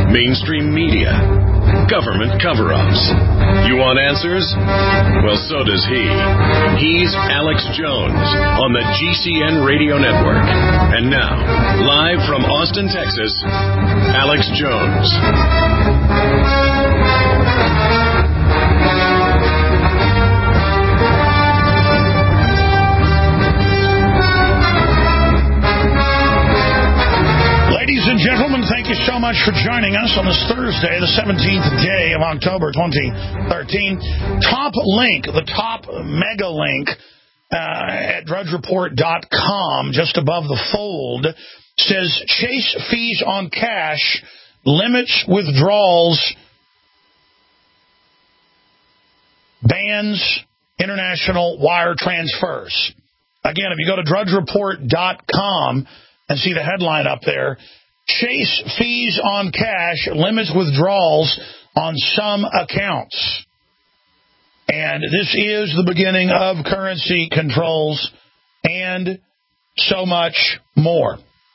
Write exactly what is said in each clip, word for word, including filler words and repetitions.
mainstream media, government cover-ups. You want answers? Well, so does he. He's Alex Jones on the G C N Radio Network. And now, live from Austin, Texas, Alex Jones. Ladies and gentlemen, thank you so much for joining us on this Thursday, the seventeenth day of October, twenty thirteen. Top link, the top mega link uh, at drudge report dot com, just above the fold, says Chase fees on cash, limits withdrawals, bans international wire transfers. Again, if you go to drudge report dot com and see the headline up there, Chase fees on cash, limits withdrawals on some accounts. And this is the beginning of currency controls and so much more.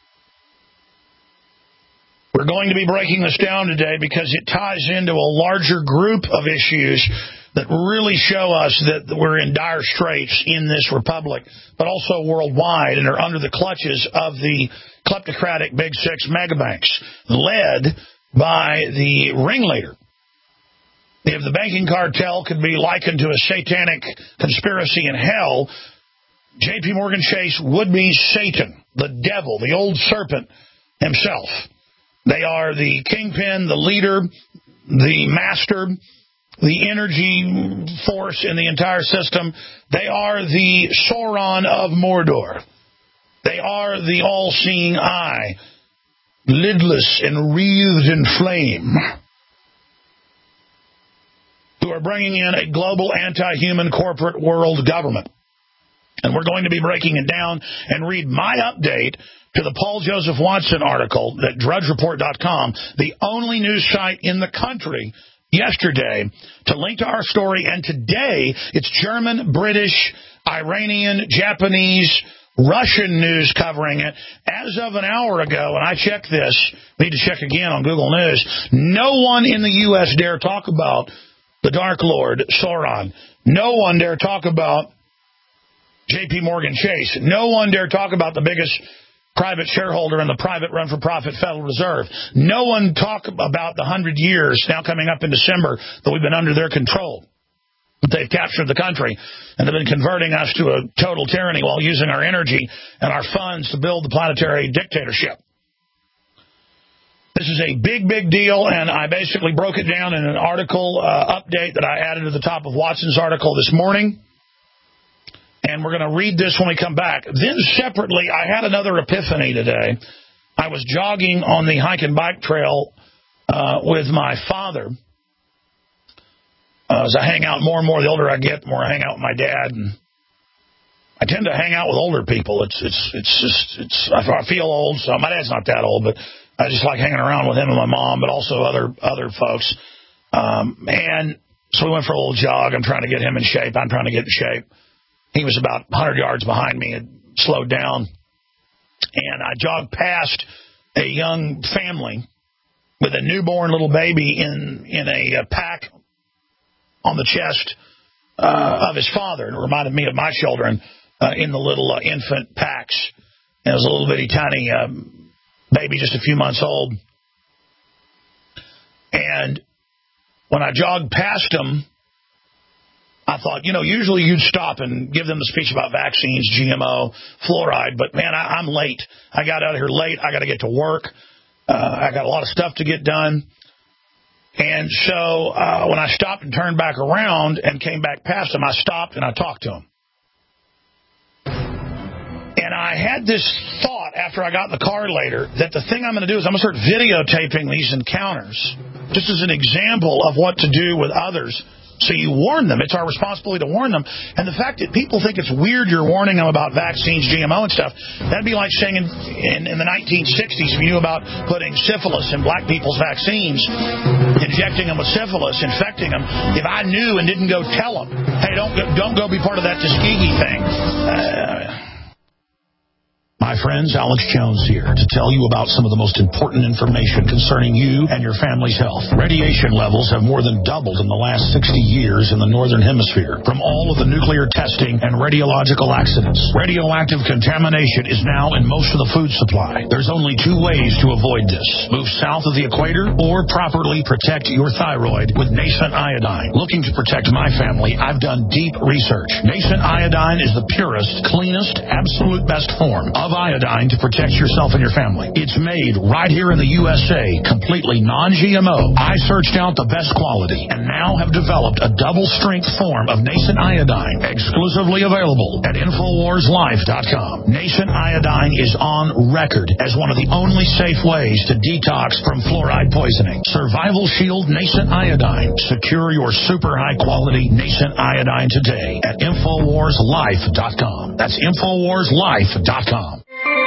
We're going to be breaking this down today because it ties into a larger group of issues that really show us that we're in dire straits in this republic, but also worldwide, and are under the clutches of the kleptocratic Big Six megabanks, led by the ringleader. If the banking cartel could be likened to a satanic conspiracy in hell, J P. Morgan Chase would be Satan, the devil, the old serpent himself. They are the kingpin, the leader, the master, the energy force in the entire system. They are the Sauron of Mordor. They are the all-seeing eye, lidless and wreathed in flame, who are bringing in a global anti-human corporate world government. And we're going to be breaking it down and read my update to the Paul Joseph Watson article at drudge report dot com, the only news site in the country yesterday to link to our story. And today, it's German, British, Iranian, Japanese, Russian news covering it. As of an hour ago, and I checked this, need to check again on Google News, no one in the U S dare talk about the Dark Lord, Sauron. No one dare talk about J P. Morgan Chase. No one dare talk about the biggest private shareholder in the private run-for-profit Federal Reserve. No one talk about the hundred years now coming up in December that we've been under their control. They've captured the country and have been converting us to a total tyranny while using our energy and our funds to build the planetary dictatorship. This is a big, big deal, and I basically broke it down in an article uh, update that I added to the top of Watson's article this morning. And we're going to read this when we come back. Then separately, I had another epiphany today. I was jogging on the hike and bike trail uh, with my father. Uh, as I hang out more and more, the older I get, the more I hang out with my dad. And I tend to hang out with older people. It's it's it's just it's I feel old. So my dad's not that old, but I just like hanging around with him and my mom, but also other other folks. Um, and so we went for a little jog. I'm trying to get him in shape. I'm trying to get in shape. He was about one hundred yards behind me and slowed down. And I jogged past a young family with a newborn little baby in, in a pack on the chest uh, of his father. And it reminded me of my children uh, in the little uh, infant packs. And it was a little bitty tiny um, baby, just a few months old. And when I jogged past him, I thought, you know, usually you'd stop and give them the speech about vaccines, G M O, fluoride, but, man, I, I'm late. I got out of here late. I got to get to work. Uh, I got a lot of stuff to get done. And so uh, when I stopped and turned back around and came back past him, I stopped and I talked to him. And I had this thought after I got in the car later that the thing I'm going to do is I'm going to start videotaping these encounters just as an example of what to do with others. So you warn them. It's our responsibility to warn them. And the fact that people think it's weird you're warning them about vaccines, G M O and stuff, that'd be like saying in, in, in the nineteen sixties, if you knew about putting syphilis in black people's vaccines, injecting them with syphilis, infecting them, if I knew and didn't go tell them, hey, don't go, don't go be part of that Tuskegee thing. Uh, Hi friends, Alex Jones here to tell you about some of the most important information concerning you and your family's health. Radiation levels have more than doubled in the last sixty years in the Northern Hemisphere from all of the nuclear testing and radiological accidents. Radioactive contamination is now in most of the food supply. There's only two ways to avoid this. Move south of the equator or properly protect your thyroid with Nascent Iodine. Looking to protect my family, I've done deep research. Nascent Iodine is the purest, cleanest, absolute best form of iodine to protect yourself and your family. It's made right here in the U S A, completely non-G M O. I searched out the best quality and now have developed a double-strength form of Nascent Iodine, exclusively available at Infowars Life dot com. Nascent Iodine is on record as one of the only safe ways to detox from fluoride poisoning. Survival Shield Nascent Iodine. Secure your super high-quality Nascent Iodine today at Infowars Life dot com. That's Infowars Life dot com.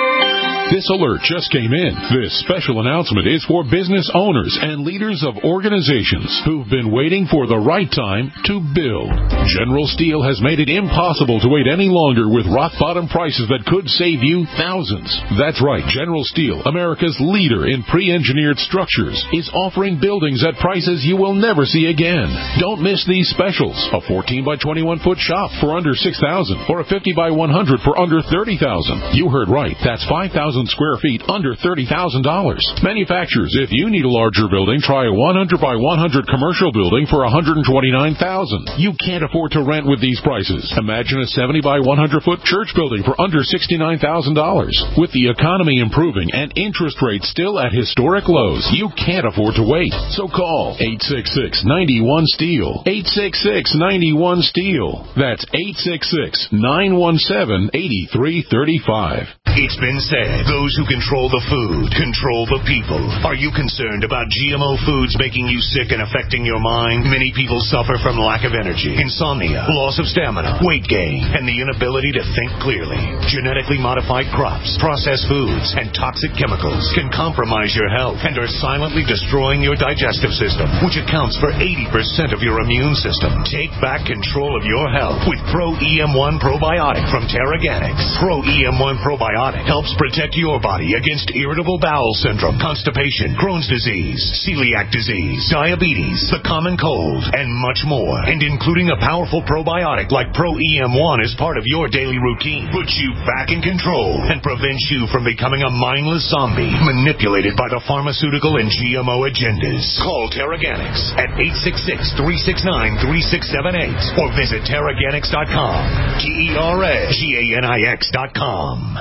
This alert just came in. This special announcement is for business owners and leaders of organizations who've been waiting for the right time to build. General Steel has made it impossible to wait any longer with rock-bottom prices that could save you thousands. That's right. General Steel, America's leader in pre-engineered structures, is offering buildings at prices you will never see again. Don't miss these specials. A fourteen by twenty-one foot shop for under six thousand dollars or a fifty by one hundred for under thirty thousand dollars. You heard right. That's five thousand square feet under thirty thousand dollars. Manufacturers, if you need a larger building, try a one hundred by one hundred commercial building for one hundred twenty-nine thousand dollars. You can't afford to rent with these prices. Imagine a seventy by one hundred foot church building for under sixty-nine thousand dollars. With the economy improving and interest rates still at historic lows, you can't afford to wait. So call eight six six, nine one, STEEL. eight six six, nine one, STEEL. That's eight six six, nine one seven, eight three three five. It's been said, those who control the food control the people. Are you concerned about G M O foods making you sick and affecting your mind? Many people suffer from lack of energy, insomnia, loss of stamina, weight gain, and the inability to think clearly. Genetically modified crops, processed foods, and toxic chemicals can compromise your health and are silently destroying your digestive system, which accounts for eighty percent of your immune system. Take back control of your health with Pro E M one Probiotic from Terraganics. Pro E M one Probiotic helps protect your body against irritable bowel syndrome, constipation, Crohn's disease, celiac disease, diabetes, the common cold, and much more. And including a powerful probiotic like Pro E M one is part of your daily routine, puts you back in control and prevents you from becoming a mindless zombie manipulated by the pharmaceutical and G M O agendas. Call Terraganics at eight six six, three six nine, three six seven eight or visit Terraganics dot com. T E R A G A N I X dot com.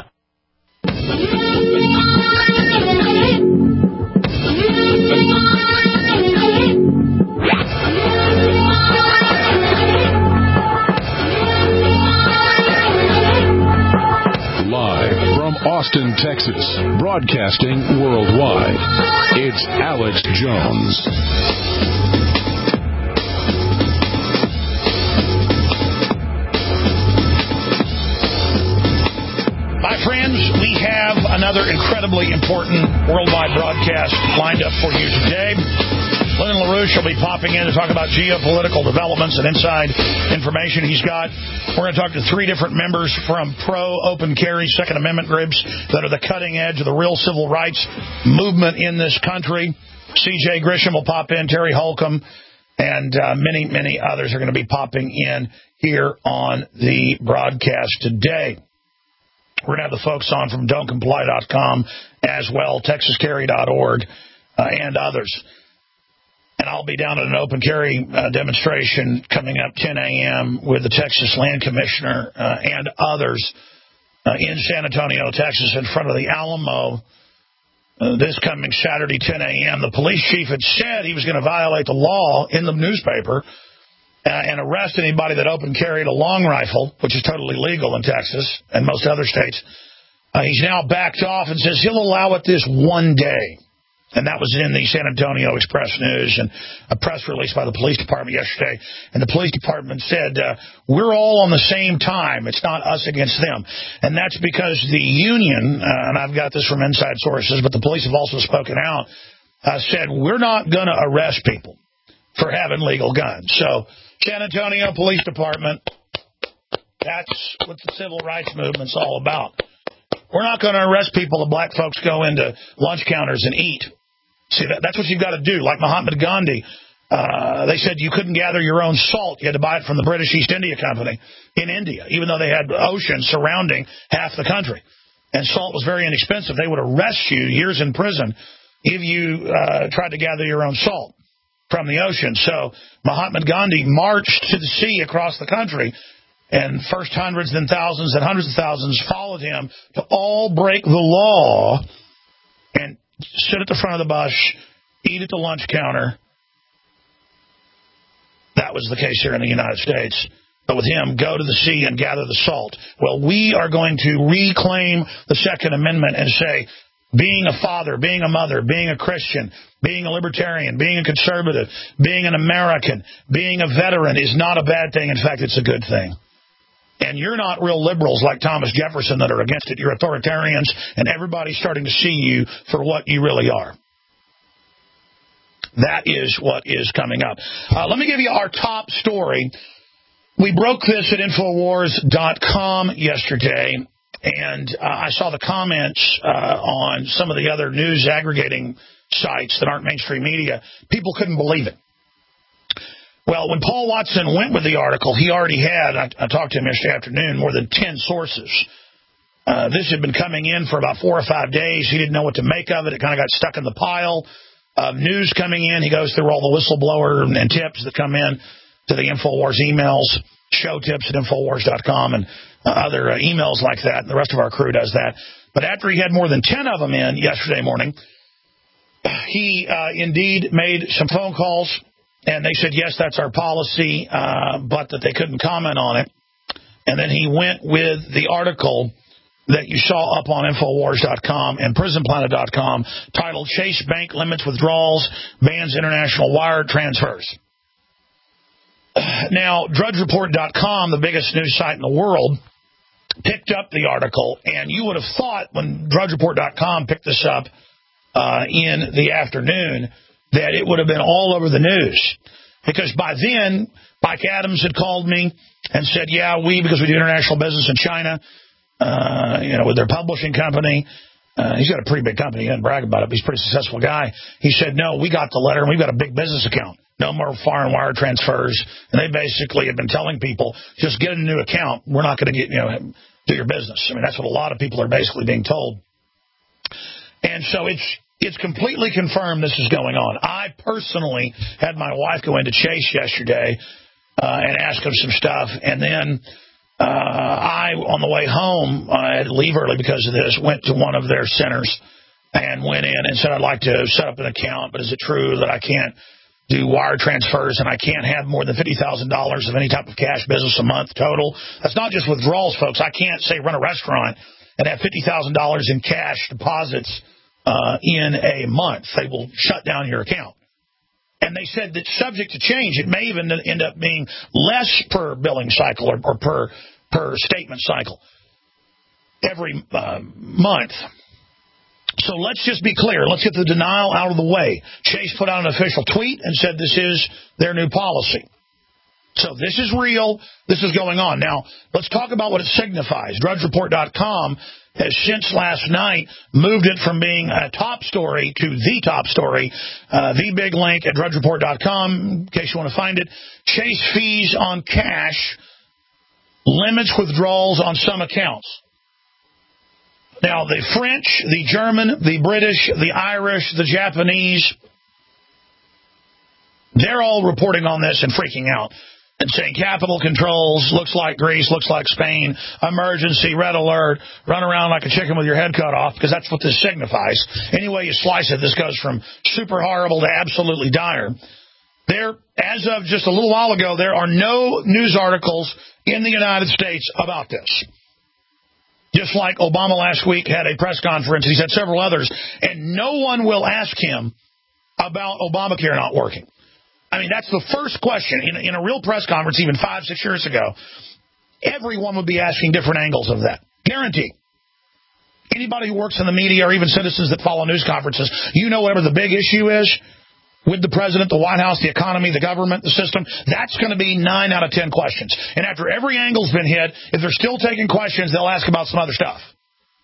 Live from Austin, Texas, broadcasting worldwide, it's Alex Jones. My friends, we have another incredibly important worldwide broadcast lined up for you today. Lyndon LaRouche will be popping in to talk about geopolitical developments and inside information he's got. We're going to talk to three different members from pro-open carry Second Amendment groups that are the cutting edge of the real civil rights movement in this country. C J Grisham will pop in, Terry Holcomb, and uh, many, many others are going to be popping in here on the broadcast today. We're going to have the folks on from don't comply dot com as well, texas carry dot org, uh, and others. And I'll be down at an open carry uh, demonstration coming up ten a.m. with the Texas Land Commissioner uh, and others uh, in San Antonio, Texas, in front of the Alamo uh, this coming Saturday, ten a.m. The police chief had said he was going to violate the law in the newspaper Uh, and arrest anybody that open carried a long rifle, which is totally legal in Texas and most other states. Uh, he's now backed off and says he'll allow it this one day. And that was in the San Antonio Express News and a press release by the police department yesterday. And the police department said, uh, we're all on the same time. It's not us against them. And that's because the union, uh, and I've got this from inside sources, but the police have also spoken out, uh, said we're not going to arrest people for having legal guns. So San Antonio Police Department, that's what the civil rights movement's all about. we're not going to arrest people if black folks go into lunch counters and eat. See, that, that's what you've got to do. Like Mahatma Gandhi, uh, they said you couldn't gather your own salt. You had to buy it from the British East India Company in India, even though they had oceans surrounding half the country. And salt was very inexpensive. They would arrest you years in prison if you uh, tried to gather your own salt from the ocean. So Mahatma Gandhi marched to the sea across the country, and first hundreds, then thousands, and hundreds of thousands followed him to all break the law and sit at the front of the bus, eat at the lunch counter. That was the case here in the United States. But with him, go to the sea and gather the salt. Well, we are going to reclaim the Second Amendment and say, being a father, being a mother, being a Christian, being a libertarian, being a conservative, being an American, being a veteran is not a bad thing. In fact, it's a good thing. And you're not real liberals like Thomas Jefferson that are against it. You're authoritarians, and everybody's starting to see you for what you really are. That is what is coming up. Uh, let me give you our top story. We broke this at Infowars dot com yesterday, and uh, I saw the comments uh, on some of the other news aggregating sites that aren't mainstream media. People couldn't believe it. Well, when Paul Watson went with the article, he already had, I, I talked to him yesterday afternoon, more than ten sources. Uh, this had been coming in for about four or five days. He didn't know what to make of it. It kind of got stuck in the pile of news coming in. He goes through all the whistleblower and, and tips that come in to the InfoWars emails, show tips at Infowars dot com, and uh, other uh, emails like that. And the rest of our crew does that. But after he had more than ten of them in yesterday morning, he uh, indeed made some phone calls, and they said, yes, that's our policy, uh, but that they couldn't comment on it. And then he went with the article that you saw up on Infowars dot com and Prison Planet dot com titled Chase Bank Limits Withdrawals, Bans International Wire Transfers. Now, Drudge Report dot com, the biggest news site in the world, picked up the article, and you would have thought when Drudge Report dot com picked this up uh, in the afternoon that it would have been all over the news. Because by then, Mike Adams had called me and said, yeah, we, because we do international business in China, uh, you know, with their publishing company. Uh, he's got a pretty big company. He doesn't brag about it, but he's a pretty successful guy. He said, no, we got the letter, and we've got a big business account. No more foreign wire transfers. And they basically have been telling people, just get a new account. We're not going to get, you know, do your business. I mean, that's what a lot of people are basically being told. And so it's it's completely confirmed this is going on. I personally had my wife go into Chase yesterday uh, and ask him some stuff. And then uh, I, on the way home, I had to leave early because of this, went to one of their centers and went in and said, I'd like to set up an account, but is it true that I can't do wire transfers, and I can't have more than fifty thousand dollars of any type of cash business a month total? That's not just withdrawals, folks. I can't, say, run a restaurant and have fifty thousand dollars in cash deposits uh, in a month. They will shut down your account. And they said that subject to change, it may even end up being less per billing cycle or, or per, per statement cycle every uh, month. So let's just be clear. Let's get the denial out of the way. Chase put out an official tweet and said this is their new policy. So this is real. This is going on. Now, let's talk about what it signifies. Drudge Report dot com has since last night moved it from being a top story to the top story. Uh, the big link at Drudge Report dot com, in case you want to find it. Chase fees on cash limits withdrawals on some accounts. Now, the French, the German, the British, the Irish, the Japanese, they're all reporting on this and freaking out and saying capital controls, looks like Greece, looks like Spain, emergency, red alert, run around like a chicken with your head cut off, because that's what this signifies. Any way you slice it, this goes from super horrible to absolutely dire. There, as of just a little while ago, there are no news articles in the United States about this. Just like Obama last week had a press conference, he's had several others, and no one will ask him about Obamacare not working. I mean, that's the first question. In, in a real press conference, even five, six years ago, everyone would be asking different angles of that. Guaranteed. Anybody who works in the media or even citizens that follow news conferences, you know whatever the big issue is with the president, the White House, the economy, the government, the system, that's going to be nine out of ten questions. And after every angle's been hit, if they're still taking questions, they'll ask about some other stuff.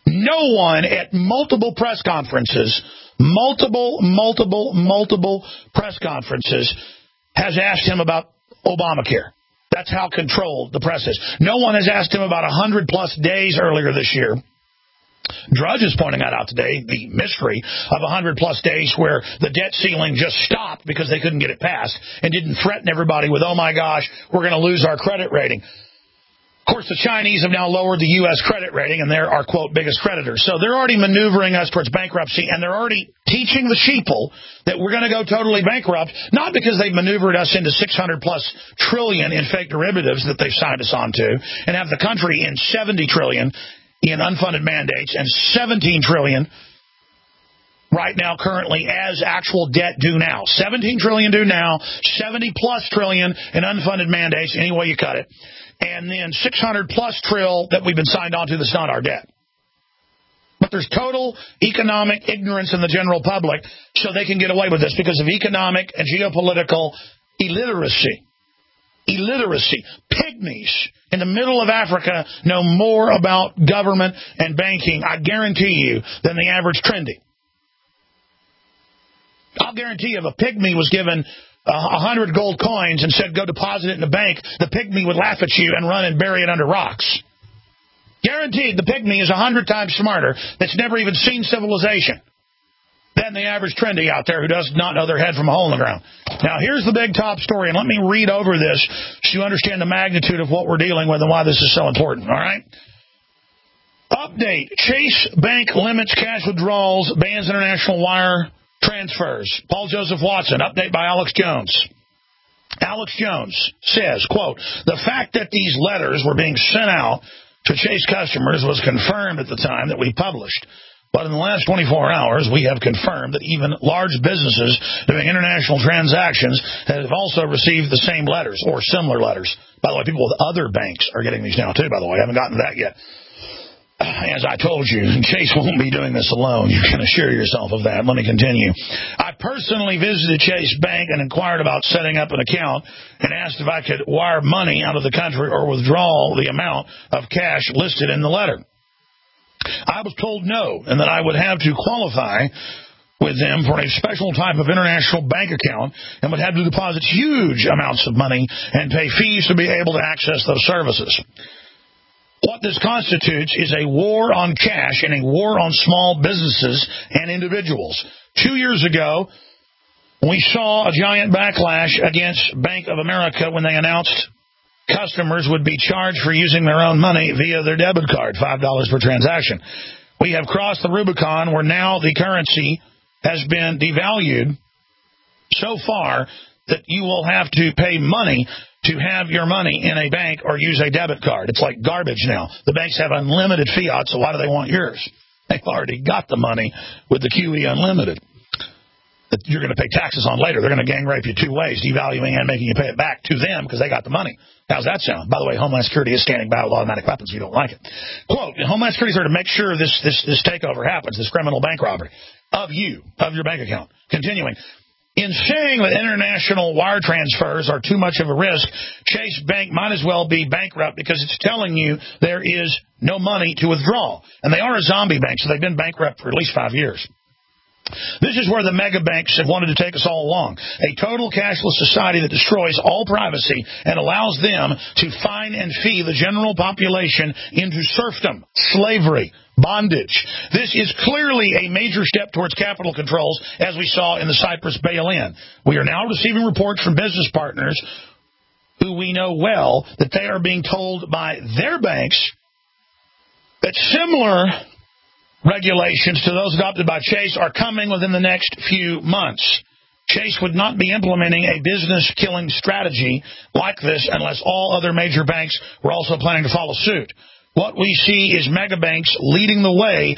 No one at multiple press conferences, multiple, multiple, multiple press conferences has asked him about Obamacare. That's how controlled the press is. No one has asked him about one hundred plus days earlier this year. Drudge is pointing that out today, the mystery of one hundred plus days where the debt ceiling just stopped because they couldn't get it passed and didn't threaten everybody with, oh, my gosh, we're going to lose our credit rating. Of course, the Chinese have now lowered the U S credit rating, and they're our, quote, biggest creditors. So they're already maneuvering us towards bankruptcy, and they're already teaching the sheeple that we're going to go totally bankrupt, not because they've maneuvered us into six hundred plus trillion in fake derivatives that they've signed us onto and have the country in seventy trillion in unfunded mandates and seventeen trillion right now currently as actual debt due now. seventeen trillion due now, seventy plus trillion in unfunded mandates, any way you cut it. And then six hundred plus trill that we've been signed on to that's not our debt. But there's total economic ignorance in the general public, so they can get away with this because of economic and geopolitical illiteracy. Illiteracy. Pygmies in the middle of Africa know more about government and banking, I guarantee you, than the average trendy. I'll guarantee you if a pygmy was given a hundred gold coins and said, go deposit it in the bank, the pygmy would laugh at you and run and bury it under rocks. Guaranteed, the pygmy is a hundred times smarter that's never even seen civilization than the average trendy out there who does not know their head from a hole in the ground. Now, here's the big top story, and let me read over this so you understand the magnitude of what we're dealing with and why this is so important, all right? Update. Chase Bank limits cash withdrawals, bans international wire transfers. Paul Joseph Watson, update by Alex Jones. Alex Jones says, quote, the fact that these letters were being sent out to Chase customers was confirmed at the time that we published. But in the last twenty-four hours, we have confirmed that even large businesses doing international transactions have also received the same letters or similar letters. By the way, people with other banks are getting these now, too, by the way. I haven't gotten to that yet. As I told you, Chase won't be doing this alone. You can assure yourself of that. Let me continue. I personally visited Chase Bank and inquired about setting up an account and asked if I could wire money out of the country or withdraw the amount of cash listed in the letter. I was told no, and that I would have to qualify with them for a special type of international bank account and would have to deposit huge amounts of money and pay fees to be able to access those services. What this constitutes is a war on cash and a war on small businesses and individuals. Two years ago, we saw a giant backlash against Bank of America when they announced customers would be charged for using their own money via their debit card, five dollars per transaction. We have crossed the Rubicon where now the currency has been devalued so far that you will have to pay money to have your money in a bank or use a debit card. It's like garbage now. The banks have unlimited fiat, so why do they want yours? They've already got the money with the Q E Unlimited that you're going to pay taxes on later. They're going to gang rape you two ways, devaluing and making you pay it back to them because they got the money. How's that sound? By the way, Homeland Security is standing by with automatic weapons if you don't like it. Quote, Homeland Security is there to make sure this, this, this takeover happens, this criminal bank robbery of you, of your bank account. Continuing. In saying that international wire transfers are too much of a risk, Chase Bank might as well be bankrupt because it's telling you there is no money to withdraw. And they are a zombie bank, so they've been bankrupt for at least five years. This is where the mega banks have wanted to take us all along. A total cashless society that destroys all privacy and allows them to fine and fee the general population into serfdom, slavery, bondage. This is clearly a major step towards capital controls, as we saw in the Cyprus bail-in. We are now receiving reports from business partners who we know well that they are being told by their banks that similar regulations to those adopted by Chase are coming within the next few months. Chase would not be implementing a business-killing strategy like this unless all other major banks were also planning to follow suit. What we see is mega banks leading the way.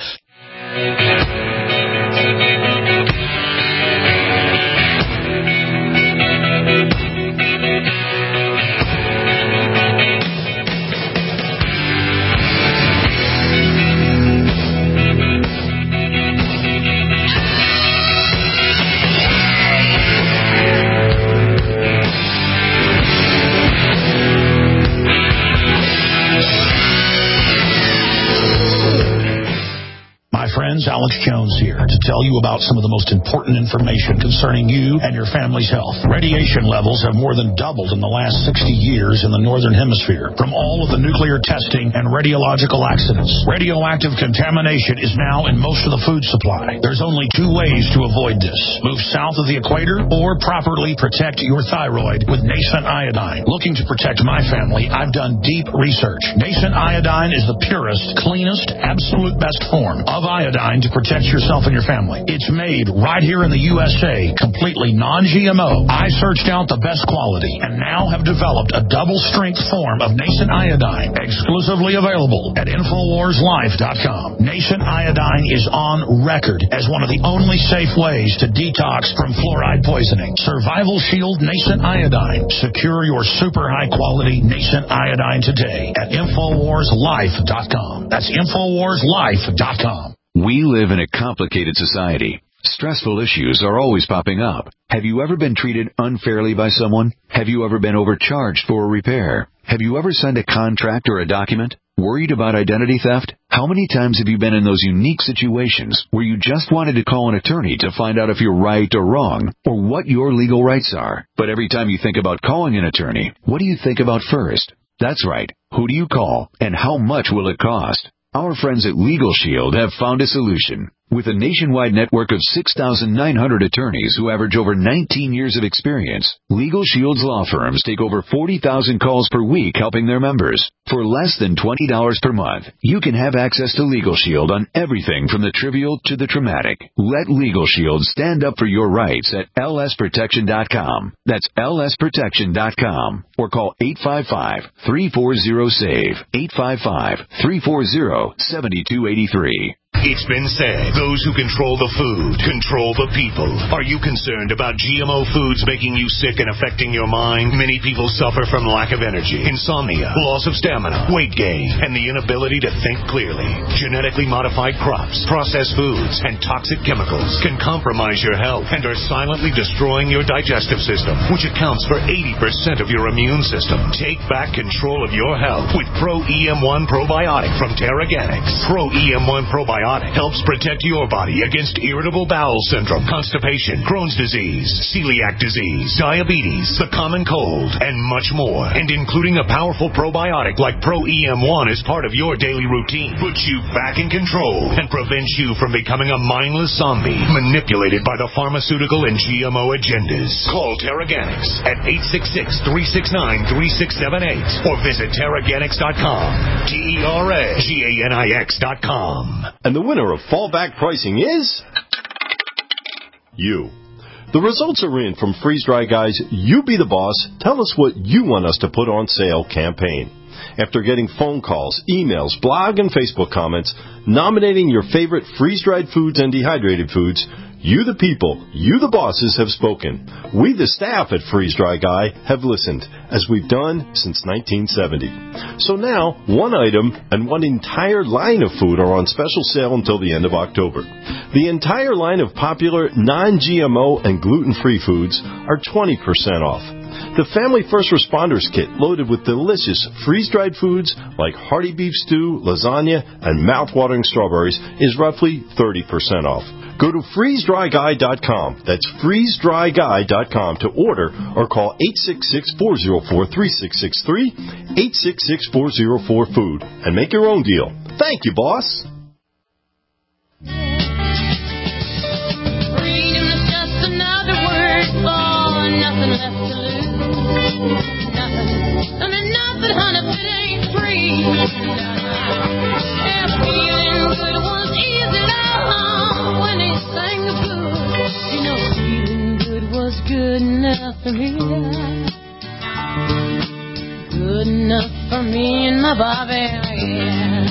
friends, Alex Jones here to tell you about some of the most important information concerning you and your family's health. Radiation levels have more than doubled in the last sixty years in the Northern Hemisphere from all of the nuclear testing and radiological accidents. Radioactive contamination is now in most of the food supply. There's only two ways to avoid this. Move south of the equator or properly protect your thyroid with Nascent Iodine. Looking to protect my family, I've done deep research. Nascent Iodine is the purest, cleanest, absolute best form of iodine to protect yourself and your family. It's made right here in the U S A, completely non G M O. I searched out the best quality and now have developed a double-strength form of Nascent Iodine, exclusively available at Infowars Life dot com. Nascent Iodine is on record as one of the only safe ways to detox from fluoride poisoning. Survival Shield Nascent Iodine. Secure your super high-quality Nascent Iodine today at Infowars Life dot com. That's Infowars Life dot com. We live in a complicated society. Stressful issues are always popping up. Have you ever been treated unfairly by someone? Have you ever been overcharged for a repair? Have you ever signed a contract or a document? Worried about identity theft? How many times have you been in those unique situations where you just wanted to call an attorney to find out if you're right or wrong, or what your legal rights are? But every time you think about calling an attorney, what do you think about first? That's right. Who do you call, and how much will it cost? Our friends at Legal Shield have found a solution. With a nationwide network of six thousand nine hundred attorneys who average over nineteen years of experience, Legal Shield's law firms take over forty thousand calls per week helping their members. For less than twenty dollars per month, you can have access to Legal Shield on everything from the trivial to the traumatic. Let Legal Shield stand up for your rights at L S protection dot com. That's L S protection dot com. Or call eight five five, three four zero, S A V E, eight five five, three four zero, seven two eight three. It's been said, those who control the food control the people. Are you concerned about G M O foods making you sick and affecting your mind? Many people suffer from lack of energy, insomnia, loss of stamina, weight gain, and the inability to think clearly. Genetically modified crops, processed foods, and toxic chemicals can compromise your health and are silently destroying your digestive system, which accounts for eighty percent of your immune system. Take back control of your health with Pro E M one Probiotic from Terraganics. Pro E M one Probiotic helps protect your body against irritable bowel syndrome, constipation, Crohn's disease, celiac disease, diabetes, the common cold, and much more. And including a powerful probiotic like Pro E M one is part of your daily routine, puts you back in control and prevents you from becoming a mindless zombie manipulated by the pharmaceutical and G M O agendas. Call Terraganics at eight six six, three six nine, three six seven eight or visit Terraganics dot com. T E R A G A N I X dot com. And the winner of fallback pricing is you. The results are in from Freeze Dry Guy's You Be the Boss, Tell Us What You Want Us to Put on Sale campaign. After getting phone calls, emails, blog, and Facebook comments nominating your favorite freeze-dried foods and dehydrated foods, you the people, you the bosses have spoken. We the staff at Freeze Dry Guy have listened, as we've done since nineteen seventy. So now, one item and one entire line of food are on special sale until the end of October. The entire line of popular non-G M O and gluten-free foods are twenty percent off. The Family First Responders Kit, loaded with delicious freeze-dried foods like hearty beef stew, lasagna, and mouth-watering strawberries, is roughly thirty percent off. Go to freeze dry guy dot com. That's freeze dry guy dot com to order or call eight six six, four zero four, three six six three, eight six six, four zero four, food, and make your own deal. Thank you, boss. Freedom is just another word for nothing left to lose. Nothing. I mean, nothing, honey, if it ain't free. Yeah, feeling good was easy, love, when they sang the blues. You know, feeling good was good enough for me. Good enough for me and my Bobby, yeah.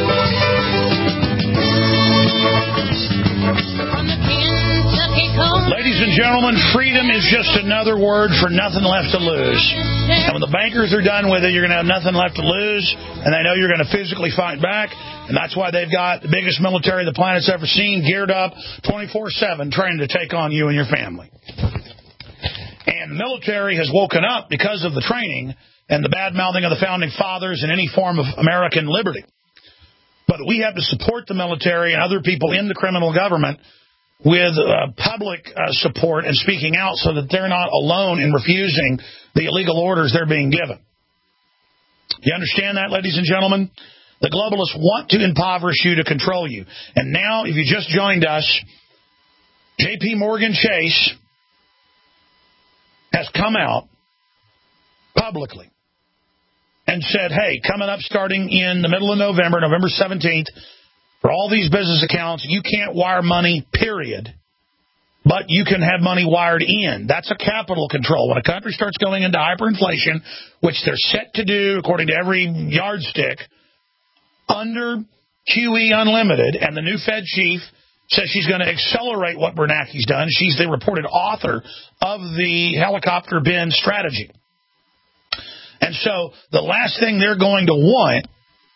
From the Kentucky coast. Ladies and gentlemen, freedom is just another word for nothing left to lose. And when the bankers are done with it, you're going to have nothing left to lose, and they know you're going to physically fight back, and that's why they've got the biggest military the planet's ever seen, geared up twenty-four seven, trying to take on you and your family. And the military has woken up because of the training and the bad-mouthing of the Founding Fathers and any form of American liberty. But we have to support the military and other people in the criminal government with uh, public uh, support and speaking out so that they're not alone in refusing the illegal orders they're being given. You understand that, ladies and gentlemen? The globalists want to impoverish you to control you. And now, if you just joined us, J P Morgan Chase has come out publicly and said, hey, coming up starting in the middle of November, November seventeenth, for all these business accounts, you can't wire money, period. But you can have money wired in. That's a capital control. When a country starts going into hyperinflation, which they're set to do according to every yardstick, under Q E Unlimited, and the new Fed chief says she's going to accelerate what Bernanke's done. She's the reported author of the helicopter bin strategy. And so the last thing they're going to want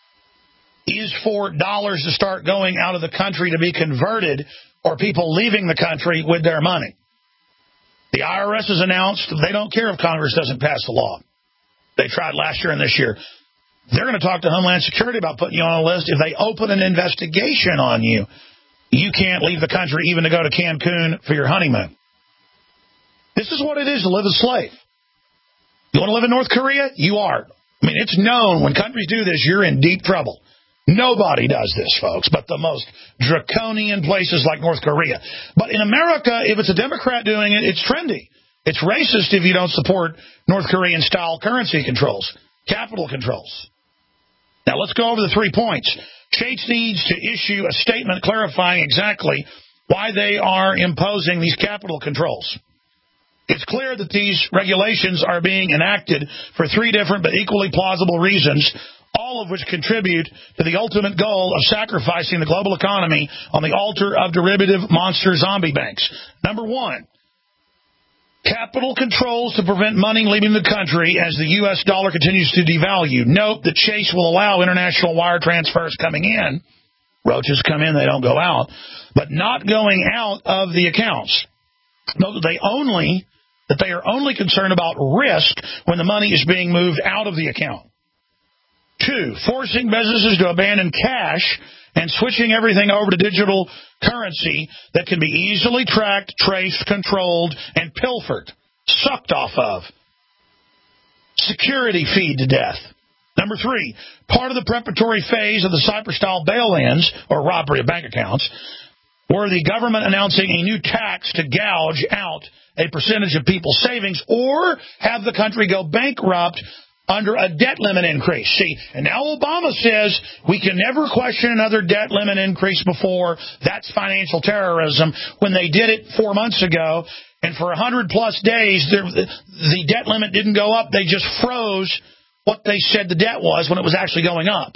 is for dollars to start going out of the country to be converted, or people leaving the country with their money. The I R S has announced they don't care if Congress doesn't pass the law. They tried last year and this year. They're going to talk to Homeland Security about putting you on a list. If they open an investigation on you, you can't leave the country even to go to Cancun for your honeymoon. This is what it is to live a slave. You want to live in North Korea? You are. I mean, it's known when countries do this, you're in deep trouble. Nobody does this, folks, but the most draconian places like North Korea. But in America, if it's a Democrat doing it, it's trendy. It's racist if you don't support North Korean-style currency controls, capital controls. Now, let's go over the three points. Chase needs to issue a statement clarifying exactly why they are imposing these capital controls. It's clear that these regulations are being enacted for three different but equally plausible reasons, all of which contribute to the ultimate goal of sacrificing the global economy on the altar of derivative monster zombie banks. Number one, capital controls to prevent money leaving the country as the U S dollar continues to devalue. Note that Chase will allow international wire transfers coming in. Roaches come in, they don't go out, but not going out of the accounts. Note that they only that they are only concerned about risk when the money is being moved out of the account. Two, forcing businesses to abandon cash and switching everything over to digital currency that can be easily tracked, traced, controlled, and pilfered, sucked off of. Security feed to death. Number three, part of the preparatory phase of the Cyprus-style bail-ins, or robbery of bank accounts, were the government announcing a new tax to gouge out a percentage of people's savings or have the country go bankrupt under a debt limit increase. See, and now Obama says we can never question another debt limit increase before. That's financial terrorism. When they did it four months ago, and for one hundred plus days, the debt limit didn't go up. They just froze what they said the debt was when it was actually going up.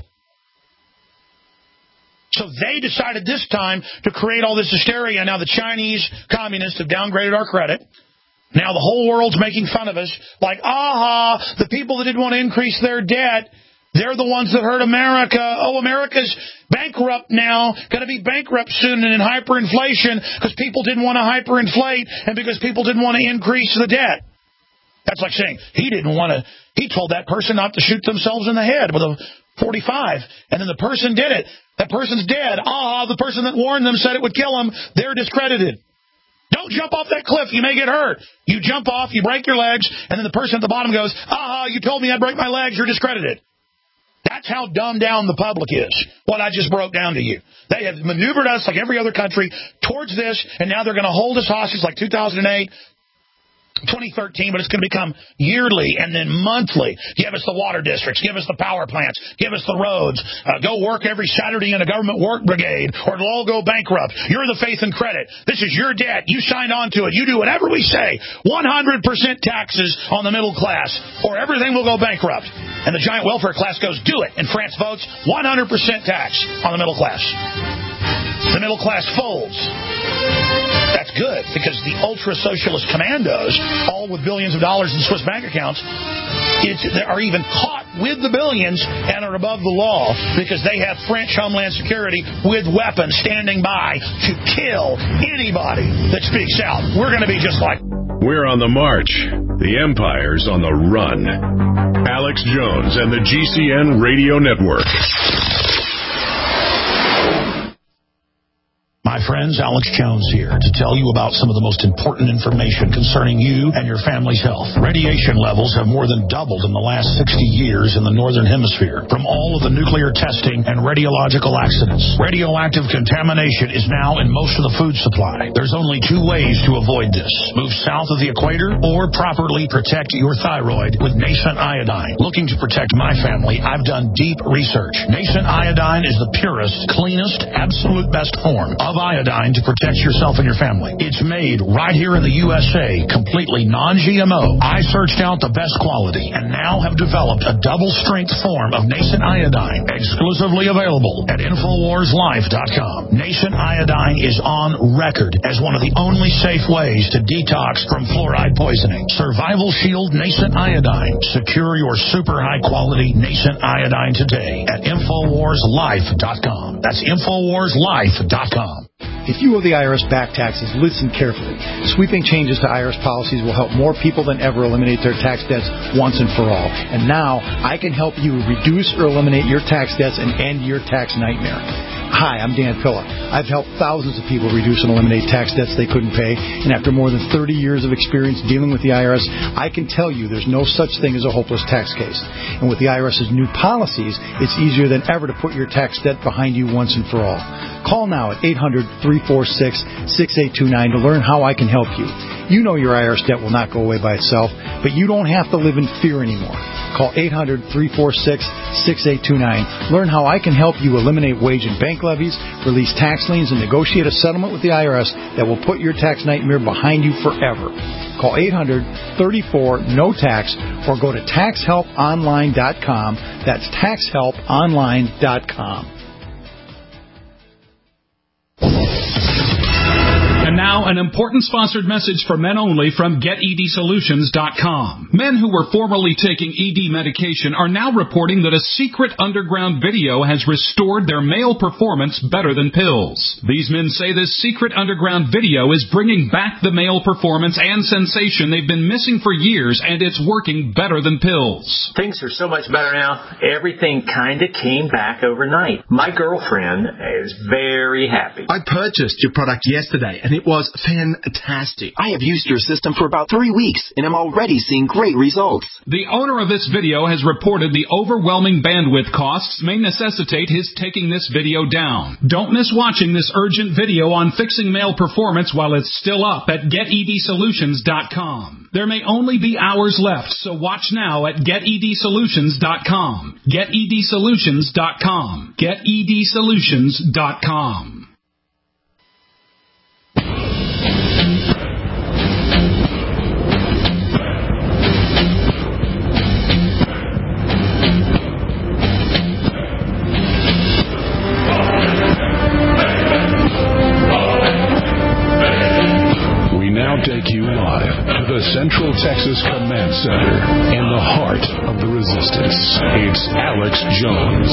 So they decided this time to create all this hysteria. Now the Chinese communists have downgraded our credit. Now the whole world's making fun of us like, aha, the people that didn't want to increase their debt, they're the ones that hurt America. Oh, America's bankrupt now, going to be bankrupt soon and in hyperinflation because people didn't want to hyperinflate and because people didn't want to increase the debt. That's like saying he didn't want to, he told that person not to shoot themselves in the head with a forty-five, and then the person did it. That person's dead. Ah, the person that warned them said it would kill them. They're discredited. Don't jump off that cliff. You may get hurt. You jump off, you break your legs, and then the person at the bottom goes, ah, you told me I'd break my legs. You're discredited. That's how dumbed down the public is, what I just broke down to you. They have maneuvered us like every other country towards this, and now they're going to hold us hostage like two thousand eight, twenty thirteen, but it's going to become yearly and then monthly. Give us the water districts. Give us the power plants. Give us the roads. Uh, go work every Saturday in a government work brigade, or it'll all go bankrupt. You're the faith and credit. This is your debt. You signed on to it. You do whatever we say. one hundred percent taxes on the middle class, or everything will go bankrupt. And the giant welfare class goes, do it. And France votes one hundred percent tax on the middle class. The middle class folds. That's good, because the ultra-socialist commandos, all with billions of dollars in Swiss bank accounts, it's, are even caught with the billions and are above the law because they have French Homeland Security with weapons standing by to kill anybody that speaks out. We're going to be just like... We're on the march. The empire's on the run. Alex Jones and the G C N Radio Network. Hi, friends. Alex Jones here to tell you about some of the most important information concerning you and your family's health. Radiation levels have more than doubled in the last sixty years in the Northern Hemisphere from all of the nuclear testing and radiological accidents. Radioactive contamination is now in most of the food supply. There's only two ways to avoid this. Move south of the equator or properly protect your thyroid with Nascent Iodine. Looking to protect my family, I've done deep research. Nascent Iodine is the purest, cleanest, absolute best form of iodine to protect yourself and your family. It's made right here in the U S A, completely non-G M O. I searched out the best quality and now have developed a double-strength form of Nascent Iodine, exclusively available at Infowars Life dot com. Nascent Iodine is on record as one of the only safe ways to detox from fluoride poisoning. Survival Shield Nascent Iodine. Secure your super high-quality Nascent Iodine today at Infowars Life dot com. That's Infowars Life dot com. If you owe the I R S back taxes, listen carefully. Sweeping changes to I R S policies will help more people than ever eliminate their tax debts once and for all. And now, I can help you reduce or eliminate your tax debts and end your tax nightmare. Hi, I'm Dan Pilla. I've helped thousands of people reduce and eliminate tax debts they couldn't pay, and after more than thirty years of experience dealing with the I R S, I can tell you there's no such thing as a hopeless tax case. And with the I R S's new policies, it's easier than ever to put your tax debt behind you once and for all. Call now at eight hundred, three four six, six eight two nine to learn how I can help you. You know your I R S debt will not go away by itself, but you don't have to live in fear anymore. Call eight hundred, three four six, six eight two nine. Learn how I can help you eliminate wage and bank levies, release tax liens, and negotiate a settlement with the I R S that will put your tax nightmare behind you forever. Call eight hundred, three four, N O tax or go to tax help online dot com. That's tax help online dot com. And now, an important sponsored message for men only from Get E D Solutions dot com. Men who were formerly taking E D medication are now reporting that a secret underground video has restored their male performance better than pills. These men say this secret underground video is bringing back the male performance and sensation they've been missing for years, and it's working better than pills. Things are so much better now. Everything kind of came back overnight. My girlfriend is very happy. I purchased your product yesterday, and it was fantastic. I have used your system for about three weeks, and I'm already seeing great results. The owner of this video has reported the overwhelming bandwidth costs may necessitate his taking this video down. Don't miss watching this urgent video on fixing male performance while it's still up at Get E D Solutions dot com. There may only be hours left, so watch now at Get E D Solutions dot com. Get E D Solutions dot com. Get E D Solutions dot com. Take you live to the Central Texas Command Center in the heart of the resistance. It's Alex Jones.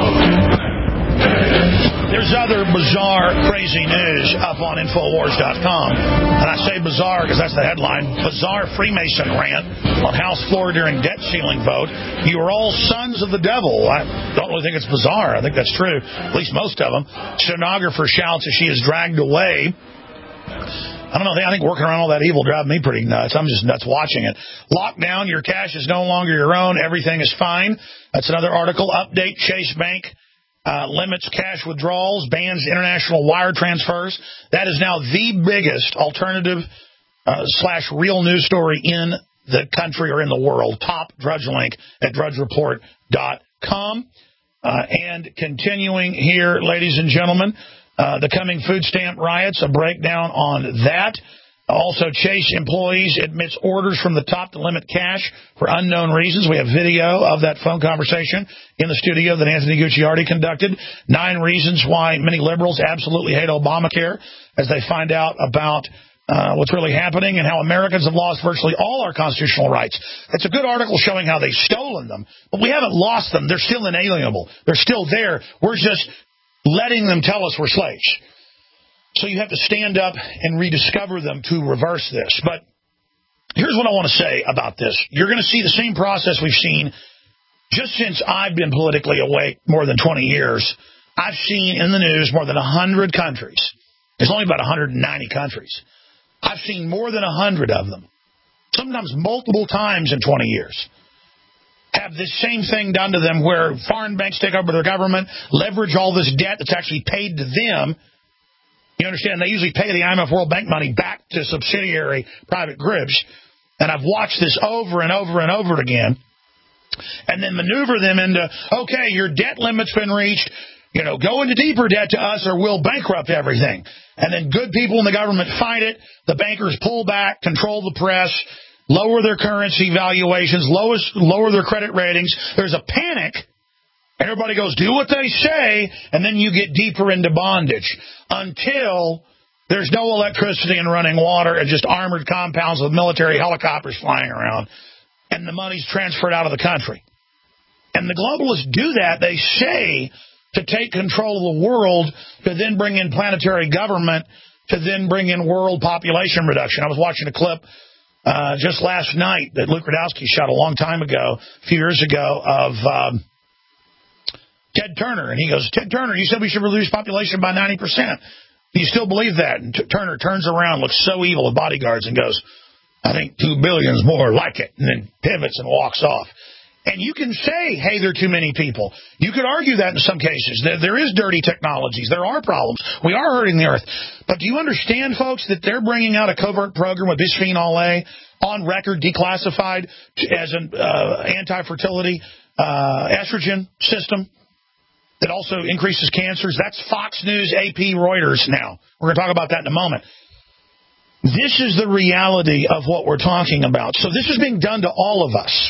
There's other bizarre, crazy news up on Infowars dot com. And I say bizarre because that's the headline. Bizarre Freemason rant on House floor during debt ceiling vote. You are all sons of the devil. I don't really think it's bizarre. I think that's true. At least most of them. Stenographer shouts as she is dragged away. I don't know. I think working around all that evil drives me pretty nuts. I'm just nuts watching it. Lockdown, your cash is no longer your own. Everything is fine. That's another article. Update, Chase Bank uh, limits cash withdrawals, bans international wire transfers. That is now the biggest alternative uh, slash real news story in the country or in the world. Top Drudge link at drudge report dot com. Uh, and continuing here, ladies and gentlemen, Uh, the coming food stamp riots, a breakdown on that. Also, Chase employees admits orders from the top to limit cash for unknown reasons. We have video of that phone conversation in the studio that Anthony Gucciardi conducted. Nine reasons why many liberals absolutely hate Obamacare as they find out about uh, what's really happening and how Americans have lost virtually all our constitutional rights. It's a good article showing how they've stolen them, but we haven't lost them. They're still inalienable. They're still there. We're just letting them tell us we're slaves. So you have to stand up and rediscover them to reverse this. But here's what I want to say about this. You're going to see the same process we've seen just since I've been politically awake more than twenty years. I've seen in the news more than one hundred countries There's only about one hundred ninety countries. I've seen more than one hundred of them, sometimes multiple times in twenty years, have this same thing done to them where foreign banks take over their government, leverage all this debt that's actually paid to them. You understand? They usually pay the I M F World Bank money back to subsidiary private groups. And I've watched this over and over and over again. And then maneuver them into, okay, your debt limit's been reached. You know, go into deeper debt to us or we'll bankrupt everything. And then good people in the government fight it. The bankers pull back, control the press, lower their currency valuations, lowest, lower their credit ratings. There's a panic. Everybody goes, do what they say, and then you get deeper into bondage until there's no electricity and running water and just armored compounds with military helicopters flying around, and the money's transferred out of the country. And the globalists do that, they say, to take control of the world, to then bring in planetary government, to then bring in world population reduction. I was watching a clip uh, just last night that Luke Rudkowski shot a long time ago, a few years ago, of um, Ted Turner. And he goes, Ted Turner, you said we should reduce population by ninety percent. Do you still believe that? And T- Turner turns around, looks so evil with bodyguards, and goes, I think two billion's more like it, and then pivots and walks off. And you can say, hey, there are too many people. You could argue that in some cases. There, there is dirty technologies. There are problems. We are hurting the earth. But do you understand, folks, that they're bringing out a covert program with bisphenol A on record, declassified as an uh, anti-fertility uh, estrogen system that also increases cancers? That's Fox News, A P, Reuters now. We're going to talk about that in a moment. This is the reality of what we're talking about. So this is being done to all of us.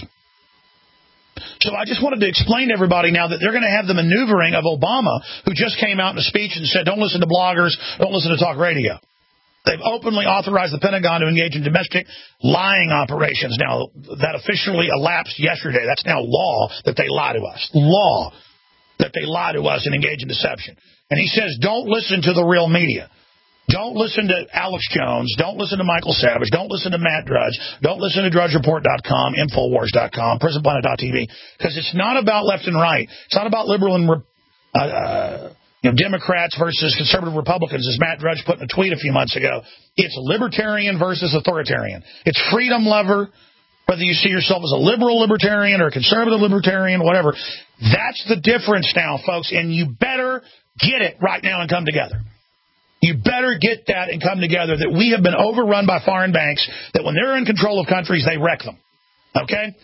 So I just wanted to explain to everybody now that they're going to have the maneuvering of Obama, who just came out in a speech and said, don't listen to bloggers, don't listen to talk radio. They've openly authorized the Pentagon to engage in domestic lying operations. Now, that officially elapsed yesterday. That's now law that they lie to us. Law that they lie to us and engage in deception. And he says, don't listen to the real media. Don't listen to Alex Jones. Don't listen to Michael Savage. Don't listen to Matt Drudge. Don't listen to Drudge Report dot com, Infowars dot com, Prison Planet dot T V. Because it's not about left and right. It's not about liberal and uh, uh, you know, Democrats versus conservative Republicans, as Matt Drudge put in a tweet a few months ago. It's libertarian versus authoritarian. It's freedom lover, whether you see yourself as a liberal libertarian or a conservative libertarian, whatever. That's the difference now, folks. And you better get it right now and come together. You better get that and come together, that we have been overrun by foreign banks, that when they're in control of countries, they wreck them. Okay?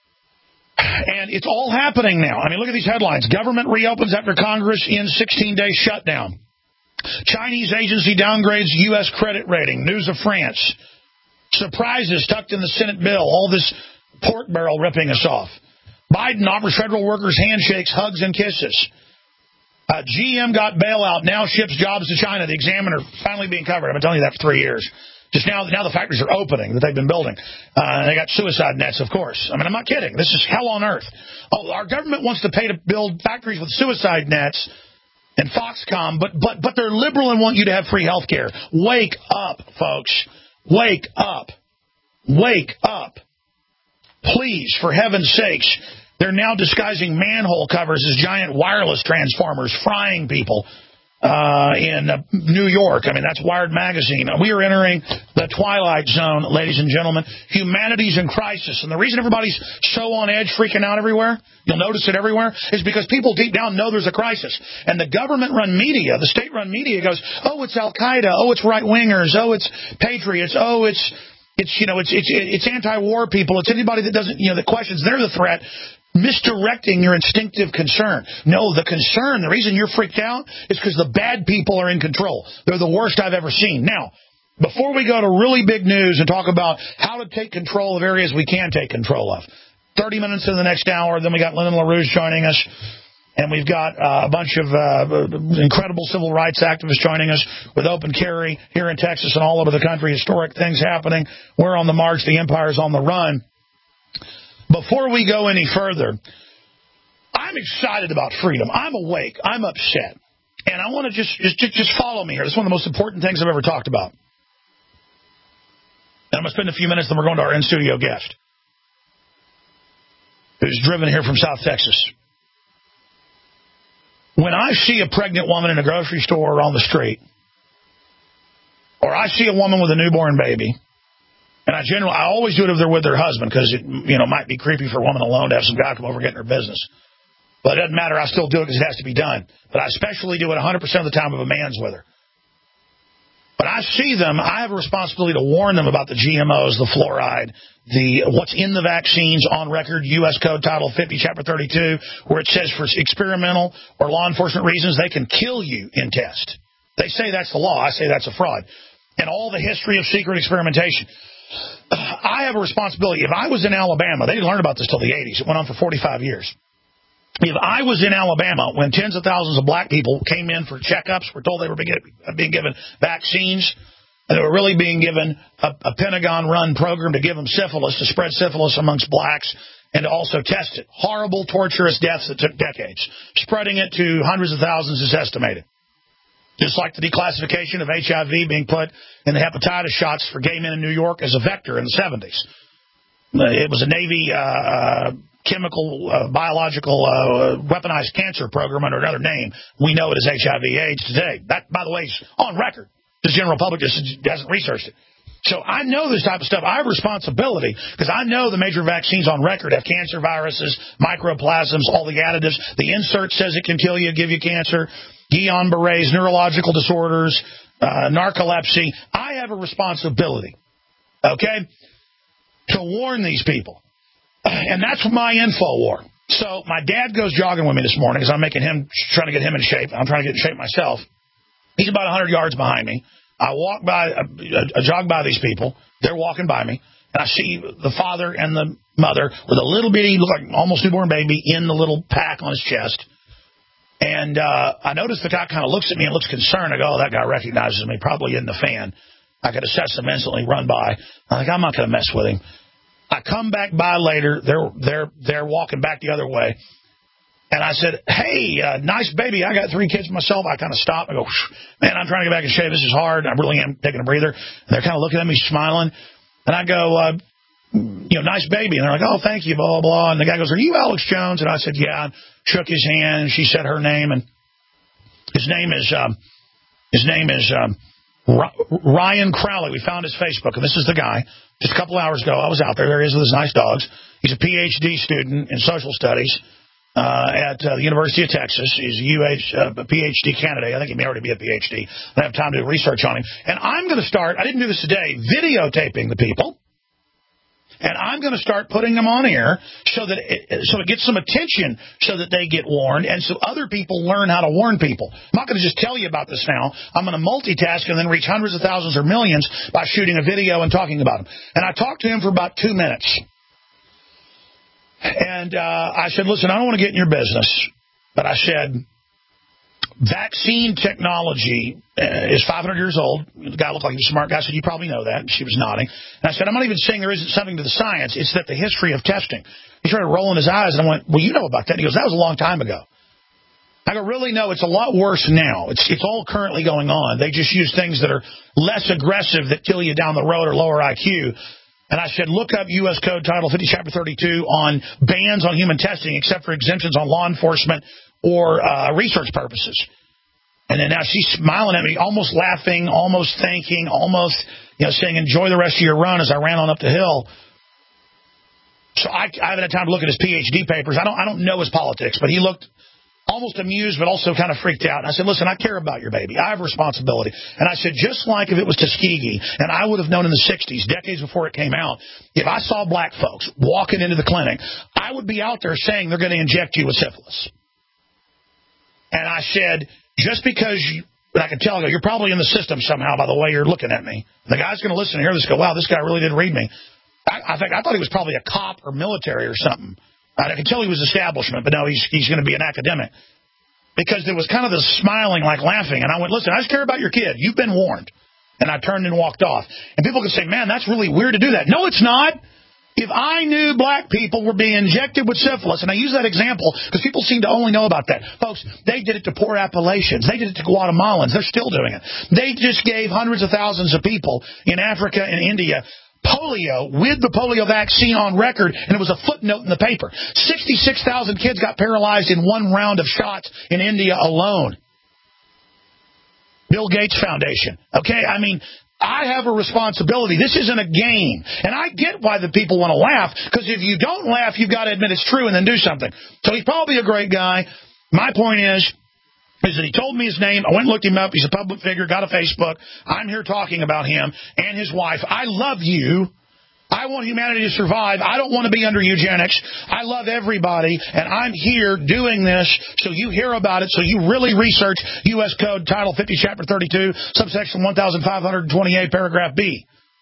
And it's all happening now. I mean, look at these headlines. Government reopens after Congress ends sixteen-day shutdown. Chinese agency downgrades U S credit rating. News of France. Surprises tucked in the Senate bill. All this pork barrel ripping us off. Biden offers federal workers handshakes, hugs, and kisses. Uh, G M got bailout, now ships jobs to China. The Examiner finally being covered. I've been telling you that for three years. Just now, now the factories are opening that they've been building. Uh, they got suicide nets, of course. I mean, I'm not kidding. This is hell on earth. Oh, our government wants to pay to build factories with suicide nets and Foxconn, but but but they're liberal and want you to have free health care. Wake up, folks. Wake up. Wake up. Please, for heaven's sakes. They're now disguising manhole covers as giant wireless transformers, frying people uh, in uh, New York. I mean, that's Wired Magazine. We are entering the twilight zone, ladies and gentlemen. Humanity's in crisis. And the reason everybody's so on edge, freaking out everywhere, you'll notice it everywhere, is because people deep down know there's a crisis. And the government-run media, the state-run media goes, oh, it's Al-Qaeda, oh, it's right-wingers, oh, it's patriots, oh, it's... It's, you know, it's, it's, it's anti-war people. It's anybody that doesn't, you know, that questions they're the threat, misdirecting your instinctive concern. No, the concern, the reason you're freaked out is because the bad people are in control. They're the worst I've ever seen. Now, before we go to really big news and talk about how to take control of areas we can take control of, thirty minutes in the next hour, then we got Lyndon LaRouche joining us. And we've got uh, a bunch of uh, incredible civil rights activists joining us with open carry here in Texas and all over the country. Historic things happening. We're on the march. The empire's on the run. Before we go any further, I'm excited about freedom. I'm awake. I'm upset. And I want to just, just, just follow me here. This is one of the most important things I've ever talked about. And I'm going to spend a few minutes, then we're going to our in-studio guest, who's driven here from South Texas. When I see a pregnant woman in a grocery store or on the street, or I see a woman with a newborn baby, and I generally, I always do it if they're with their husband, because it, you know, might be creepy for a woman alone to have some guy come over and get in her business. But it doesn't matter. I still do it because it has to be done. But I especially do it one hundred percent of the time if a man's with her. But I see them, I have a responsibility to warn them about the G M Os, the fluoride, the what's in the vaccines on record, U S Code Title fifty, Chapter thirty-two, where it says for experimental or law enforcement reasons, they can kill you in test. They say that's the law. I say that's a fraud. And all the history of secret experimentation. I have a responsibility. If I was in Alabama, they didn't learn about this till the eighties. It went on for forty-five years. If I was in Alabama when tens of thousands of black people came in for checkups, were told they were being given vaccines, and they were really being given a, a Pentagon-run program to give them syphilis, to spread syphilis amongst blacks, and to also test it. Horrible, torturous deaths that took decades. Spreading it to hundreds of thousands is estimated. Just like the declassification of H I V being put in the hepatitis shots for gay men in New York as a vector in the seventies. It was a Navy uh, chemical, uh, biological, uh, weaponized cancer program under another name. We know it as H I V AIDS today. That, by the way, is on record. The general public just hasn't researched it. So I know this type of stuff. I have responsibility because I know the major vaccines on record have cancer viruses, microplasms, all the additives. The insert says it can kill you, give you cancer. Guillain-Barré's, neurological disorders, uh, narcolepsy. I have a responsibility, okay, to warn these people. And that's my info war. So my dad goes jogging with me this morning because I'm making him, trying to get him in shape. I'm trying to get in shape myself. He's about one hundred yards behind me. I walk by, I, I jog by these people. They're walking by me. And I see the father and the mother with a little bitty, look like almost newborn baby in the little pack on his chest. And uh, I notice the guy kind of looks at me and looks concerned. I go, oh, that guy recognizes me, probably isn't a fan. I could assess him instantly, run by. I think I'm not going to mess with him. I come back by later. They're they're they're walking back the other way. And I said, hey, uh, nice baby. I got three kids myself. I kind of stop. I go, man, I'm trying to get back in shape. This is hard. I really am taking a breather. And they're kind of looking at me, smiling. And I go, uh, you know, nice baby. And they're like, oh, thank you, blah, blah, blah. And the guy goes, are you Alex Jones? And I said, yeah. And shook his hand. And she said her name. And his name is, um, his name is um, Ryan Crowley. We found his Facebook. And this is the guy. Just a couple hours ago, I was out there. There he is with his nice dogs. He's a P H D student in social studies. Uh, at uh, the University of Texas. He's a U H, uh, a P H D candidate. I think he may already be a P H D. I have time to do research on him. And I'm going to start, I didn't do this today, videotaping the people. And I'm going to start putting them on air so that it, so it gets some attention so that they get warned and so other people learn how to warn people. I'm not going to just tell you about this now. I'm going to multitask and then reach hundreds of thousands or millions by shooting a video and talking about them. And I talked to him for about two minutes. And uh, I said, listen, I don't want to get in your business, but I said, vaccine technology uh, is five hundred years old. The guy looked like he was a smart guy. I said, you probably know that. And she was nodding. And I said, I'm not even saying there isn't something to the science. It's that the history of testing. He started rolling his eyes, and I went, well, you know about that. And he goes, that was a long time ago. I go, really? No, it's a lot worse now. It's it's all currently going on. They just use things that are less aggressive that kill you down the road or lower I Q. And I said, look up U S Code Title fifty, Chapter thirty-two on bans on human testing except for exemptions on law enforcement or uh, research purposes. And then now she's smiling at me, almost laughing, almost thanking, almost, you know, saying, enjoy the rest of your run as I ran on up the hill. So I, I haven't had time to look at his P H D papers. I don't, I don't know his politics, but he looked almost amused, but also kind of freaked out. And I said, listen, I care about your baby. I have a responsibility. And I said, just like if it was Tuskegee, and I would have known in the sixties, decades before it came out, if I saw black folks walking into the clinic, I would be out there saying they're going to inject you with syphilis. And I said, just because you, I could tell, you're probably in the system somehow by the way you're looking at me. The guy's going to listen and hear this and go, wow, this guy really did read me. I, I think I thought he was probably a cop or military or something. I could tell he was establishment, but no, he's he's going to be an academic. Because there was kind of this smiling, like laughing. And I went, listen, I just care about your kid. You've been warned. And I turned and walked off. And people could say, man, that's really weird to do that. No, it's not. If I knew black people were being injected with syphilis, and I use that example because people seem to only know about that. Folks, they did it to poor Appalachians. They did it to Guatemalans. They're still doing it. They just gave hundreds of thousands of people in Africa and India polio with the polio vaccine on record, and it was a footnote in the paper. sixty-six thousand kids got paralyzed in one round of shots in India alone. Bill Gates Foundation. Okay, I mean, I have a responsibility. This isn't a game. And I get why the people want to laugh, because if you don't laugh, you've got to admit it's true and then do something. So he's probably a great guy. My point is, is that he told me his name. I went and looked him up. He's a public figure, got a Facebook. I'm here talking about him and his wife. I love you. I want humanity to survive. I don't want to be under eugenics. I love everybody, and I'm here doing this so you hear about it, so you really research U S Code Title fifty, Chapter thirty-two, subsection one thousand five hundred twenty-eight, paragraph B,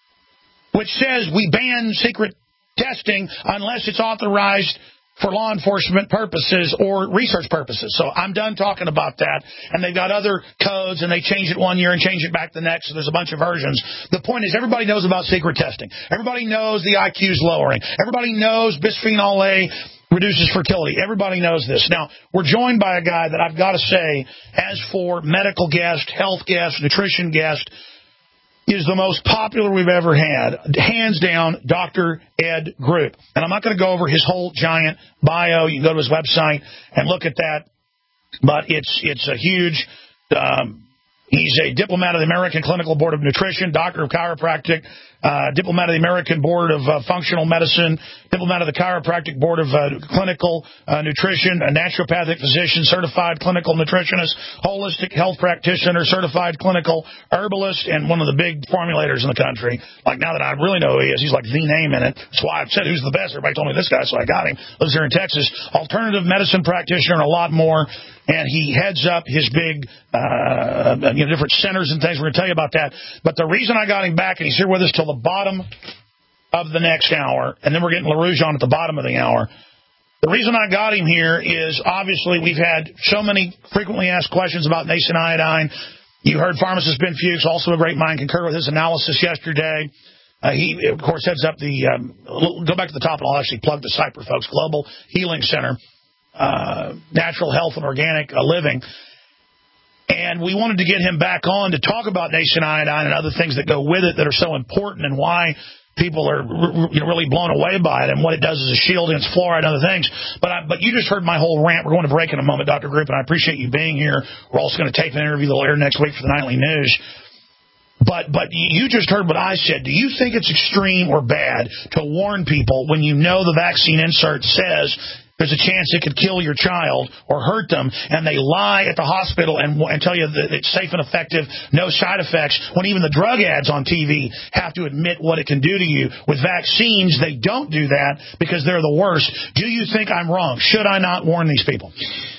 which says we ban secret testing unless it's authorized for law enforcement purposes or research purposes. So I'm done talking about that. And they've got other codes, and they change it one year and change it back the next. So there's a bunch of versions. The point is, everybody knows about secret testing. Everybody knows the I Q's lowering. Everybody knows bisphenol A reduces fertility. Everybody knows this. Now, we're joined by a guy that I've got to say, as for medical guest, health guest, nutrition guest, is the most popular we've ever had. Hands down, Doctor Ed Group. And I'm not going to go over his whole giant bio. You can go to his website and look at that. But it's it's a huge... Um, he's a diplomat of the American Clinical Board of Nutrition, doctor of chiropractic, uh, diplomat of the American Board of uh, Functional Medicine, diplomat of the Chiropractic Board of uh, Clinical uh, Nutrition, a naturopathic physician, certified clinical nutritionist, holistic health practitioner, certified clinical herbalist, and one of the big formulators in the country. Like, now that I really know who he is, he's like the name in it. That's why I've said who's the best. Everybody told me this guy, so I got him. Lives here in Texas. Alternative medicine practitioner and a lot more. And he heads up his big, uh, you know, different centers and things. We're going to tell you about that. But the reason I got him back, and he's here with us till the bottom of the next hour, and then we're getting LaRouge on at the bottom of the hour. The reason I got him here is, obviously, we've had so many frequently asked questions about nascent iodine. You heard pharmacist Ben Fuchs, also a great mind, concur with his analysis yesterday. Uh, he, of course, heads up the, um, go back to the top, and I'll actually plug the site for folks, Global Healing Center. Uh, natural health and organic uh, living. And we wanted to get him back on to talk about nascent iodine and other things that go with it that are so important, and why people are you know, really blown away by it, and what it does as a shield against fluoride and other things. But I, but you just heard my whole rant. We're going to break in a moment, Doctor Group, and I appreciate you being here. We're also going to tape an interview that'll air next week for the Nightly News. But but you just heard what I said. Do you think it's extreme or bad to warn people when you know the vaccine insert says there's a chance it could kill your child or hurt them, and they lie at the hospital and, and tell you that it's safe and effective, no side effects, when even the drug ads on T V have to admit what it can do to you? With vaccines, they don't do that because they're the worst. Do you think I'm wrong? Should I not warn these people?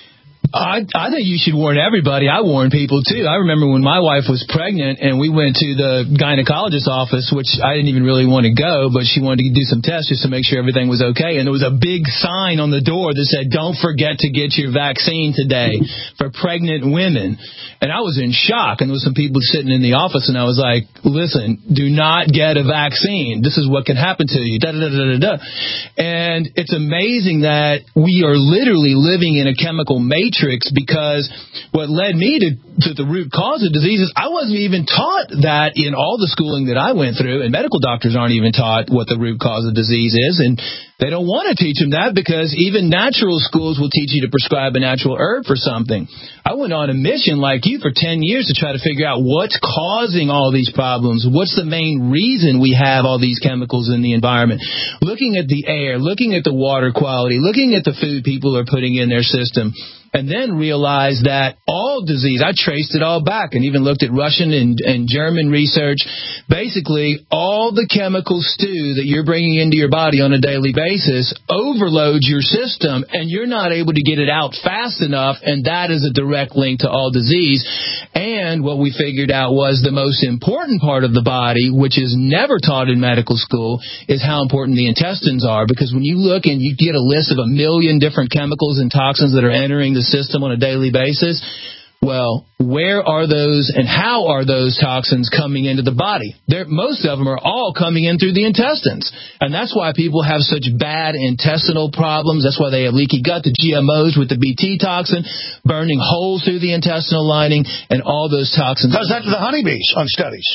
I, I think you should warn everybody. I warn people, too. I remember when my wife was pregnant and we went to the gynecologist's office, which I didn't even really want to go, but she wanted to do some tests just to make sure everything was okay. And there was a big sign on the door that said, "Don't forget to get your vaccine today for pregnant women." And I was in shock. And there was some people sitting in the office, and I was like, listen, do not get a vaccine. This is what can happen to you. Da, da, da, da, da. And it's amazing that we are literally living in a chemical matrix. Because what led me to, to the root cause of diseases, I wasn't even taught that in all the schooling that I went through, and medical doctors aren't even taught what the root cause of disease is, and they don't want to teach them that because even natural schools will teach you to prescribe a natural herb for something. I went on a mission like you for ten years to try to figure out what's causing all these problems. What's the main reason we have all these chemicals in the environment? Looking at the air, looking at the water quality, looking at the food people are putting in their system. And then realized that all disease, I traced it all back and even looked at Russian and, and German research. Basically, all the chemical stew that you're bringing into your body on a daily basis overloads your system, and you're not able to get it out fast enough, and that is a direct link to all disease. And what we figured out was the most important part of the body, which is never taught in medical school, is how important the intestines are. Because when you look and you get a list of a million different chemicals and toxins that are entering the system on a daily basis, well, where are those and how are those toxins coming into the body? They're, most of them are all coming in through the intestines. And that's why people have such bad intestinal problems. That's why they have leaky gut, the G M Os with the B T toxin, burning holes through the intestinal lining, and all those toxins. Because that's the honeybees on studies.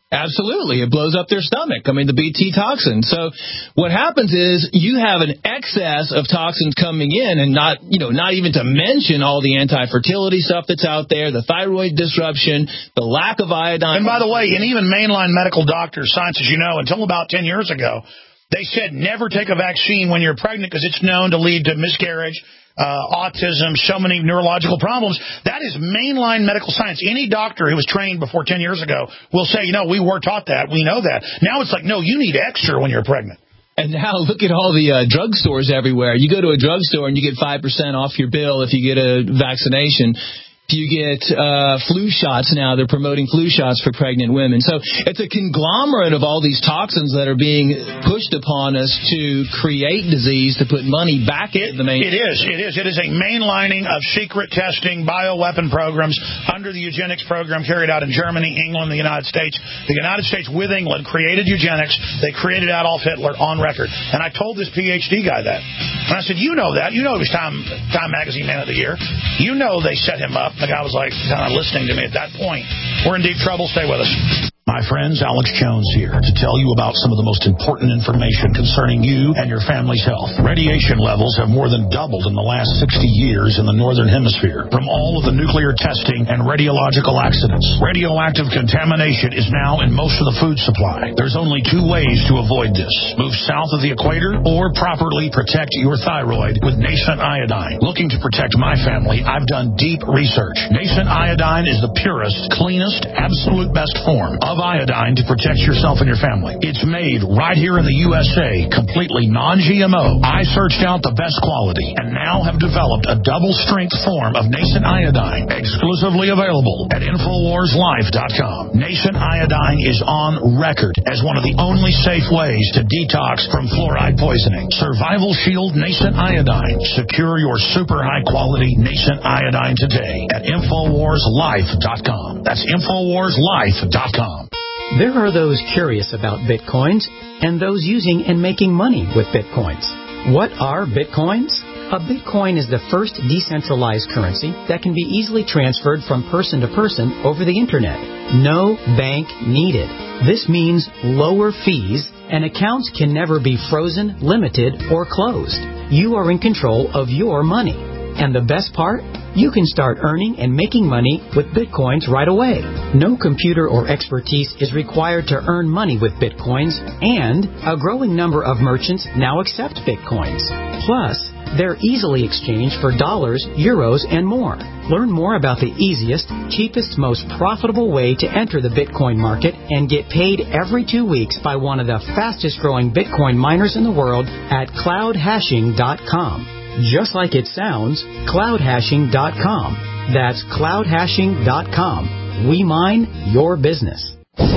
Absolutely. It blows up their stomach. I mean, the B T toxin. So what happens is you have an excess of toxins coming in, and not, you know, not even to mention all the anti-fertility stuff that's out there, the thyroid disruption, the lack of iodine. And by the way, and even mainline medical doctors, science, as you know, until about ten years ago, they said never take a vaccine when you're pregnant because it's known to lead to miscarriage, Uh, autism, so many neurological problems. That is mainline medical science. Any doctor who was trained before ten years ago will say, you know, we were taught that. We know that. Now it's like, no, you need extra when you're pregnant. And now look at all the uh, drugstores everywhere. You go to a drugstore and you get five percent off your bill if you get a vaccination. You get uh, flu shots now. They're promoting flu shots for pregnant women. So it's a conglomerate of all these toxins that are being pushed upon us to create disease, to put money back into the main. It is. It is. It is a mainlining of secret testing, bioweapon programs under the eugenics program carried out in Germany, England, the United States. The United States with England created eugenics. They created Adolf Hitler on record. And I told this P H D guy that. And I said, you know that. You know he was Time, Time Magazine Man of the Year. You know they set him up. The guy was like kind of listening to me at that point. We're in deep trouble. Stay with us. My friends, Alex Jones here to tell you about some of the most important information concerning you and your family's health. Radiation levels have more than doubled in the last sixty years in the Northern Hemisphere from all of the nuclear testing and radiological accidents. Radioactive contamination is now in most of the food supply. There's only two ways to avoid this. Move south of the equator or properly protect your thyroid with nascent iodine. Looking to protect my family, I've done deep research. Nascent iodine is the purest, cleanest, absolute best form of iodine to protect yourself and your family. It's made right here in the U S A, completely non G M O. I searched out the best quality and now have developed a double-strength form of nascent iodine, exclusively available at Infowars Life dot com. Nascent iodine is on record as one of the only safe ways to detox from fluoride poisoning. Survival Shield Nascent Iodine. Secure your super high-quality nascent iodine today at Infowars Life dot com. That's Infowars Life dot com. There are those curious about Bitcoins and those using and making money with Bitcoins. What are Bitcoins? A Bitcoin is the first decentralized currency that can be easily transferred from person to person over the Internet. No bank needed. This means lower fees, and accounts can never be frozen, limited, or closed. You are in control of your money. And the best part? You can start earning and making money with Bitcoins right away. No computer or expertise is required to earn money with Bitcoins, and a growing number of merchants now accept Bitcoins. Plus, they're easily exchanged for dollars, euros, and more. Learn more about the easiest, cheapest, most profitable way to enter the Bitcoin market and get paid every two weeks by one of the fastest growing Bitcoin miners in the world at cloud hashing dot com. Just like it sounds, cloud hashing dot com. That's cloud hashing dot com. We mine your business.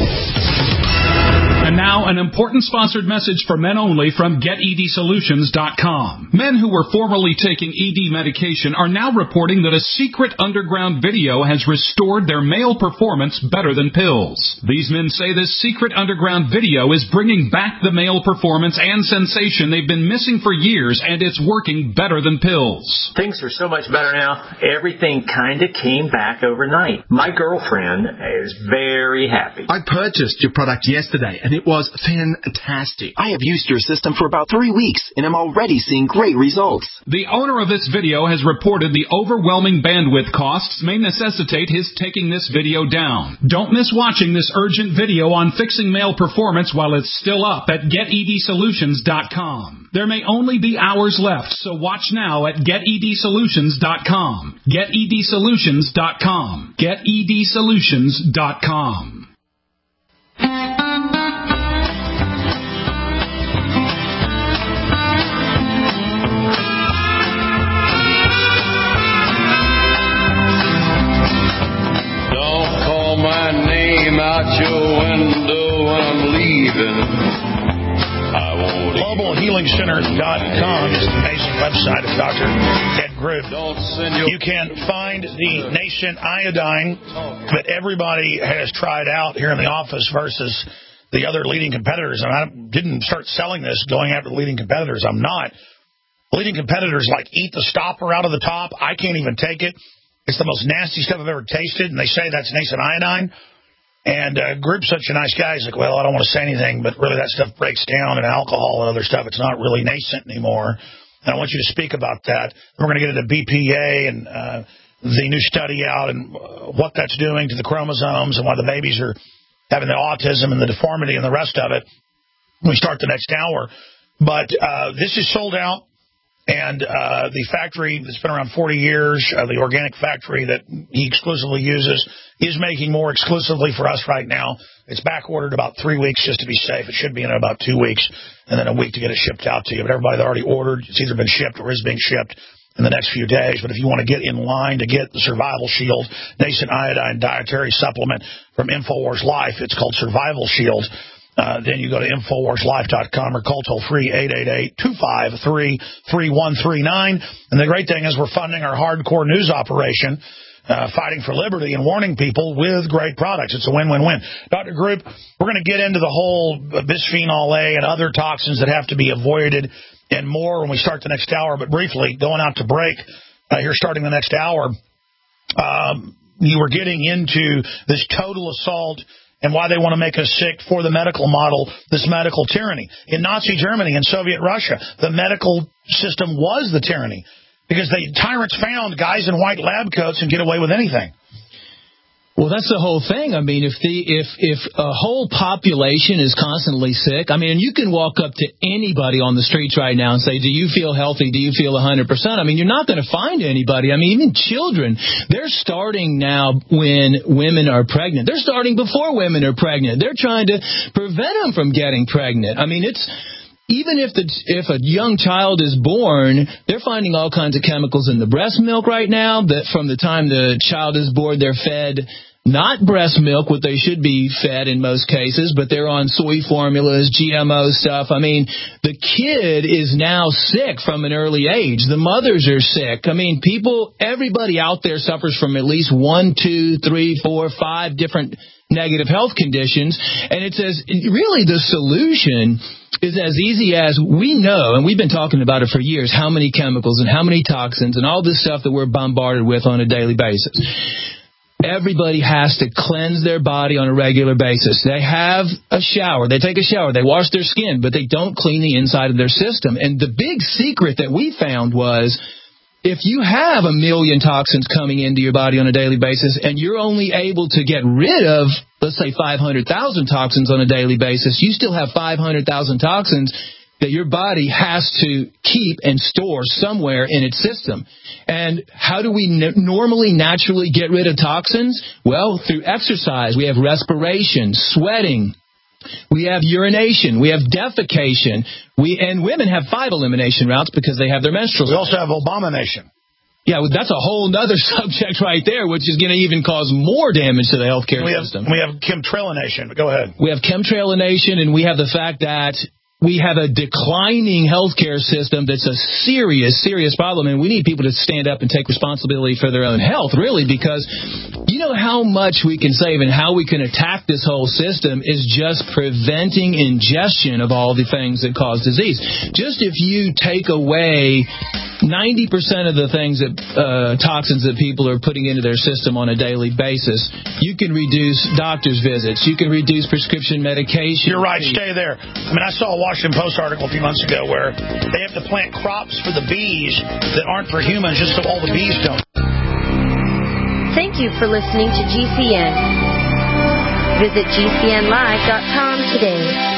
And now, an important sponsored message for men only from Get E D Solutions dot com. Men who were formerly taking E D medication are now reporting that a secret underground video has restored their male performance better than pills. These men say this secret underground video is bringing back the male performance and sensation they've been missing for years, and it's working better than pills. Things are so much better now. Everything kind of came back overnight. My girlfriend is very happy. I purchased your product yesterday, and it was fantastic. I have used your system for about three weeks, and I'm already seeing great results. The owner of this video has reported the overwhelming bandwidth costs may necessitate his taking this video down. Don't miss watching this urgent video on fixing male performance while it's still up at Get E D Solutions dot com. There may only be hours left, so watch now at Get E D Solutions dot com. Get E D Solutions dot com. Get E D Solutions dot com. Out your window when I'm leaving. I won't. Global Healing Center dot com is the amazing website of Doctor Ed Group. You can find the nascent iodine that everybody has tried out here in the office versus the other leading competitors. And I didn't start selling this going after the leading competitors. I'm not. Leading competitors like eat the stopper out of the top. I can't even take it. It's the most nasty stuff I've ever tasted, and they say that's nascent iodine. And uh, Group's such a nice guy. He's like, well, I don't want to say anything, but really that stuff breaks down in alcohol and other stuff. It's not really nascent anymore. And I want you to speak about that. We're going to get into B P A and uh, the new study out and uh, what that's doing to the chromosomes and why the babies are having the autism and the deformity and the rest of it when we start the next hour. But uh, this is sold out. And uh, the factory that's been around forty years, uh, the organic factory that he exclusively uses, is making more exclusively for us right now. It's back ordered about three weeks just to be safe. It should be in about two weeks and then a week to get it shipped out to you. But everybody that already ordered, it's either been shipped or is being shipped in the next few days. But if you want to get in line to get the Survival Shield Nascent Iodine Dietary Supplement from InfoWars Life, it's called Survival Shield. Uh, then you go to Infowars Life dot com or call toll-free eight eight eight, two five three, three one three nine. And the great thing is we're funding our hardcore news operation, uh, fighting for liberty and warning people with great products. It's a win-win-win. Doctor Group, we're going to get into the whole bisphenol A and other toxins that have to be avoided and more when we start the next hour. But briefly, going out to break uh, here starting the next hour, um, you were getting into this total assault and why they want to make us sick for the medical model, this medical tyranny. In Nazi Germany and Soviet Russia, the medical system was the tyranny because the tyrants found guys in white lab coats and get away with anything. Well, that's the whole thing. I mean, if the if if a whole population is constantly sick, I mean, you can walk up to anybody on the streets right now and say, do you feel healthy? Do you feel one hundred percent? I mean, you're not going to find anybody. I mean, even children, they're starting now when women are pregnant. They're starting before women are pregnant. They're trying to prevent them from getting pregnant. I mean, it's... Even if the if a young child is born, they're finding all kinds of chemicals in the breast milk right now that from the time the child is born, they're fed not breast milk, what they should be fed in most cases, but they're on soy formulas, G M O stuff. I mean, the kid is now sick from an early age. The mothers are sick. I mean, people, everybody out there suffers from at least one, two, three, four, five different negative health conditions. And it says, really, the solution is as easy as we know, and we've been talking about it for years, how many chemicals and how many toxins and all this stuff that we're bombarded with on a daily basis. Everybody has to cleanse their body on a regular basis. They have a shower. They take a shower. They wash their skin, but they don't clean the inside of their system. And the big secret that we found was if you have a million toxins coming into your body on a daily basis and you're only able to get rid of, let's say, five hundred thousand toxins on a daily basis, you still have five hundred thousand toxins that your body has to keep and store somewhere in its system. And how do we n- normally naturally get rid of toxins? Well, through exercise. We have respiration, sweating. We have urination. We have defecation. We and women have five elimination routes because they have their menstrual. We also have abomination. Yeah, well, that's a whole other subject right there, which is going to even cause more damage to the healthcare we system. Have, we have chemtrailination. But go ahead. We have chemtrailination, and we have the fact that we have a declining healthcare system that's a serious, serious problem, and we need people to stand up and take responsibility for their own health, really, because you know how much we can save and how we can attack this whole system is just preventing ingestion of all the things that cause disease. Just if you take away ninety percent of the things that uh, toxins that people are putting into their system on a daily basis, you can reduce doctor's visits. You can reduce prescription medication. You're right. Stay there. I mean, I saw a Washington Post article a few months ago where they have to plant crops for the bees that aren't for humans just so all the bees don't. Thank you for listening to G C N. Visit G C N live dot com today.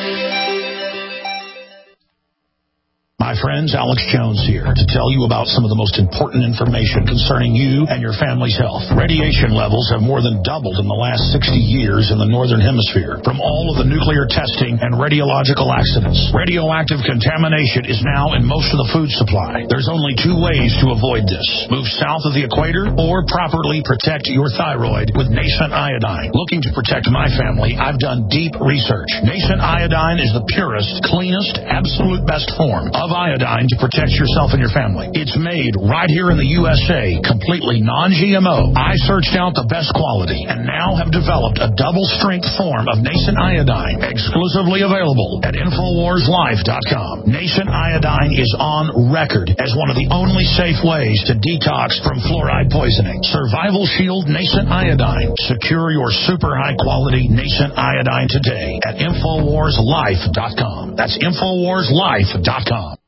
My friends, Alex Jones here to tell you about some of the most important information concerning you and your family's health. Radiation levels have more than doubled in the last sixty years in the Northern Hemisphere from all of the nuclear testing and radiological accidents. Radioactive contamination is now in most of the food supply. There's only two ways to avoid this. Move south of the equator or properly protect your thyroid with Nascent Iodine. Looking to protect my family, I've done deep research. Nascent Iodine is the purest, cleanest, absolute best form of iodine to protect yourself and your family. It's made right here in the U S A, completely non G M O. I searched out the best quality and now have developed a double-strength form of Nascent Iodine, exclusively available at Infowars Life dot com. Nascent Iodine is on record as one of the only safe ways to detox from fluoride poisoning. Survival Shield Nascent Iodine. Secure your super high-quality Nascent Iodine today at Infowars Life dot com. That's Infowars Life dot com.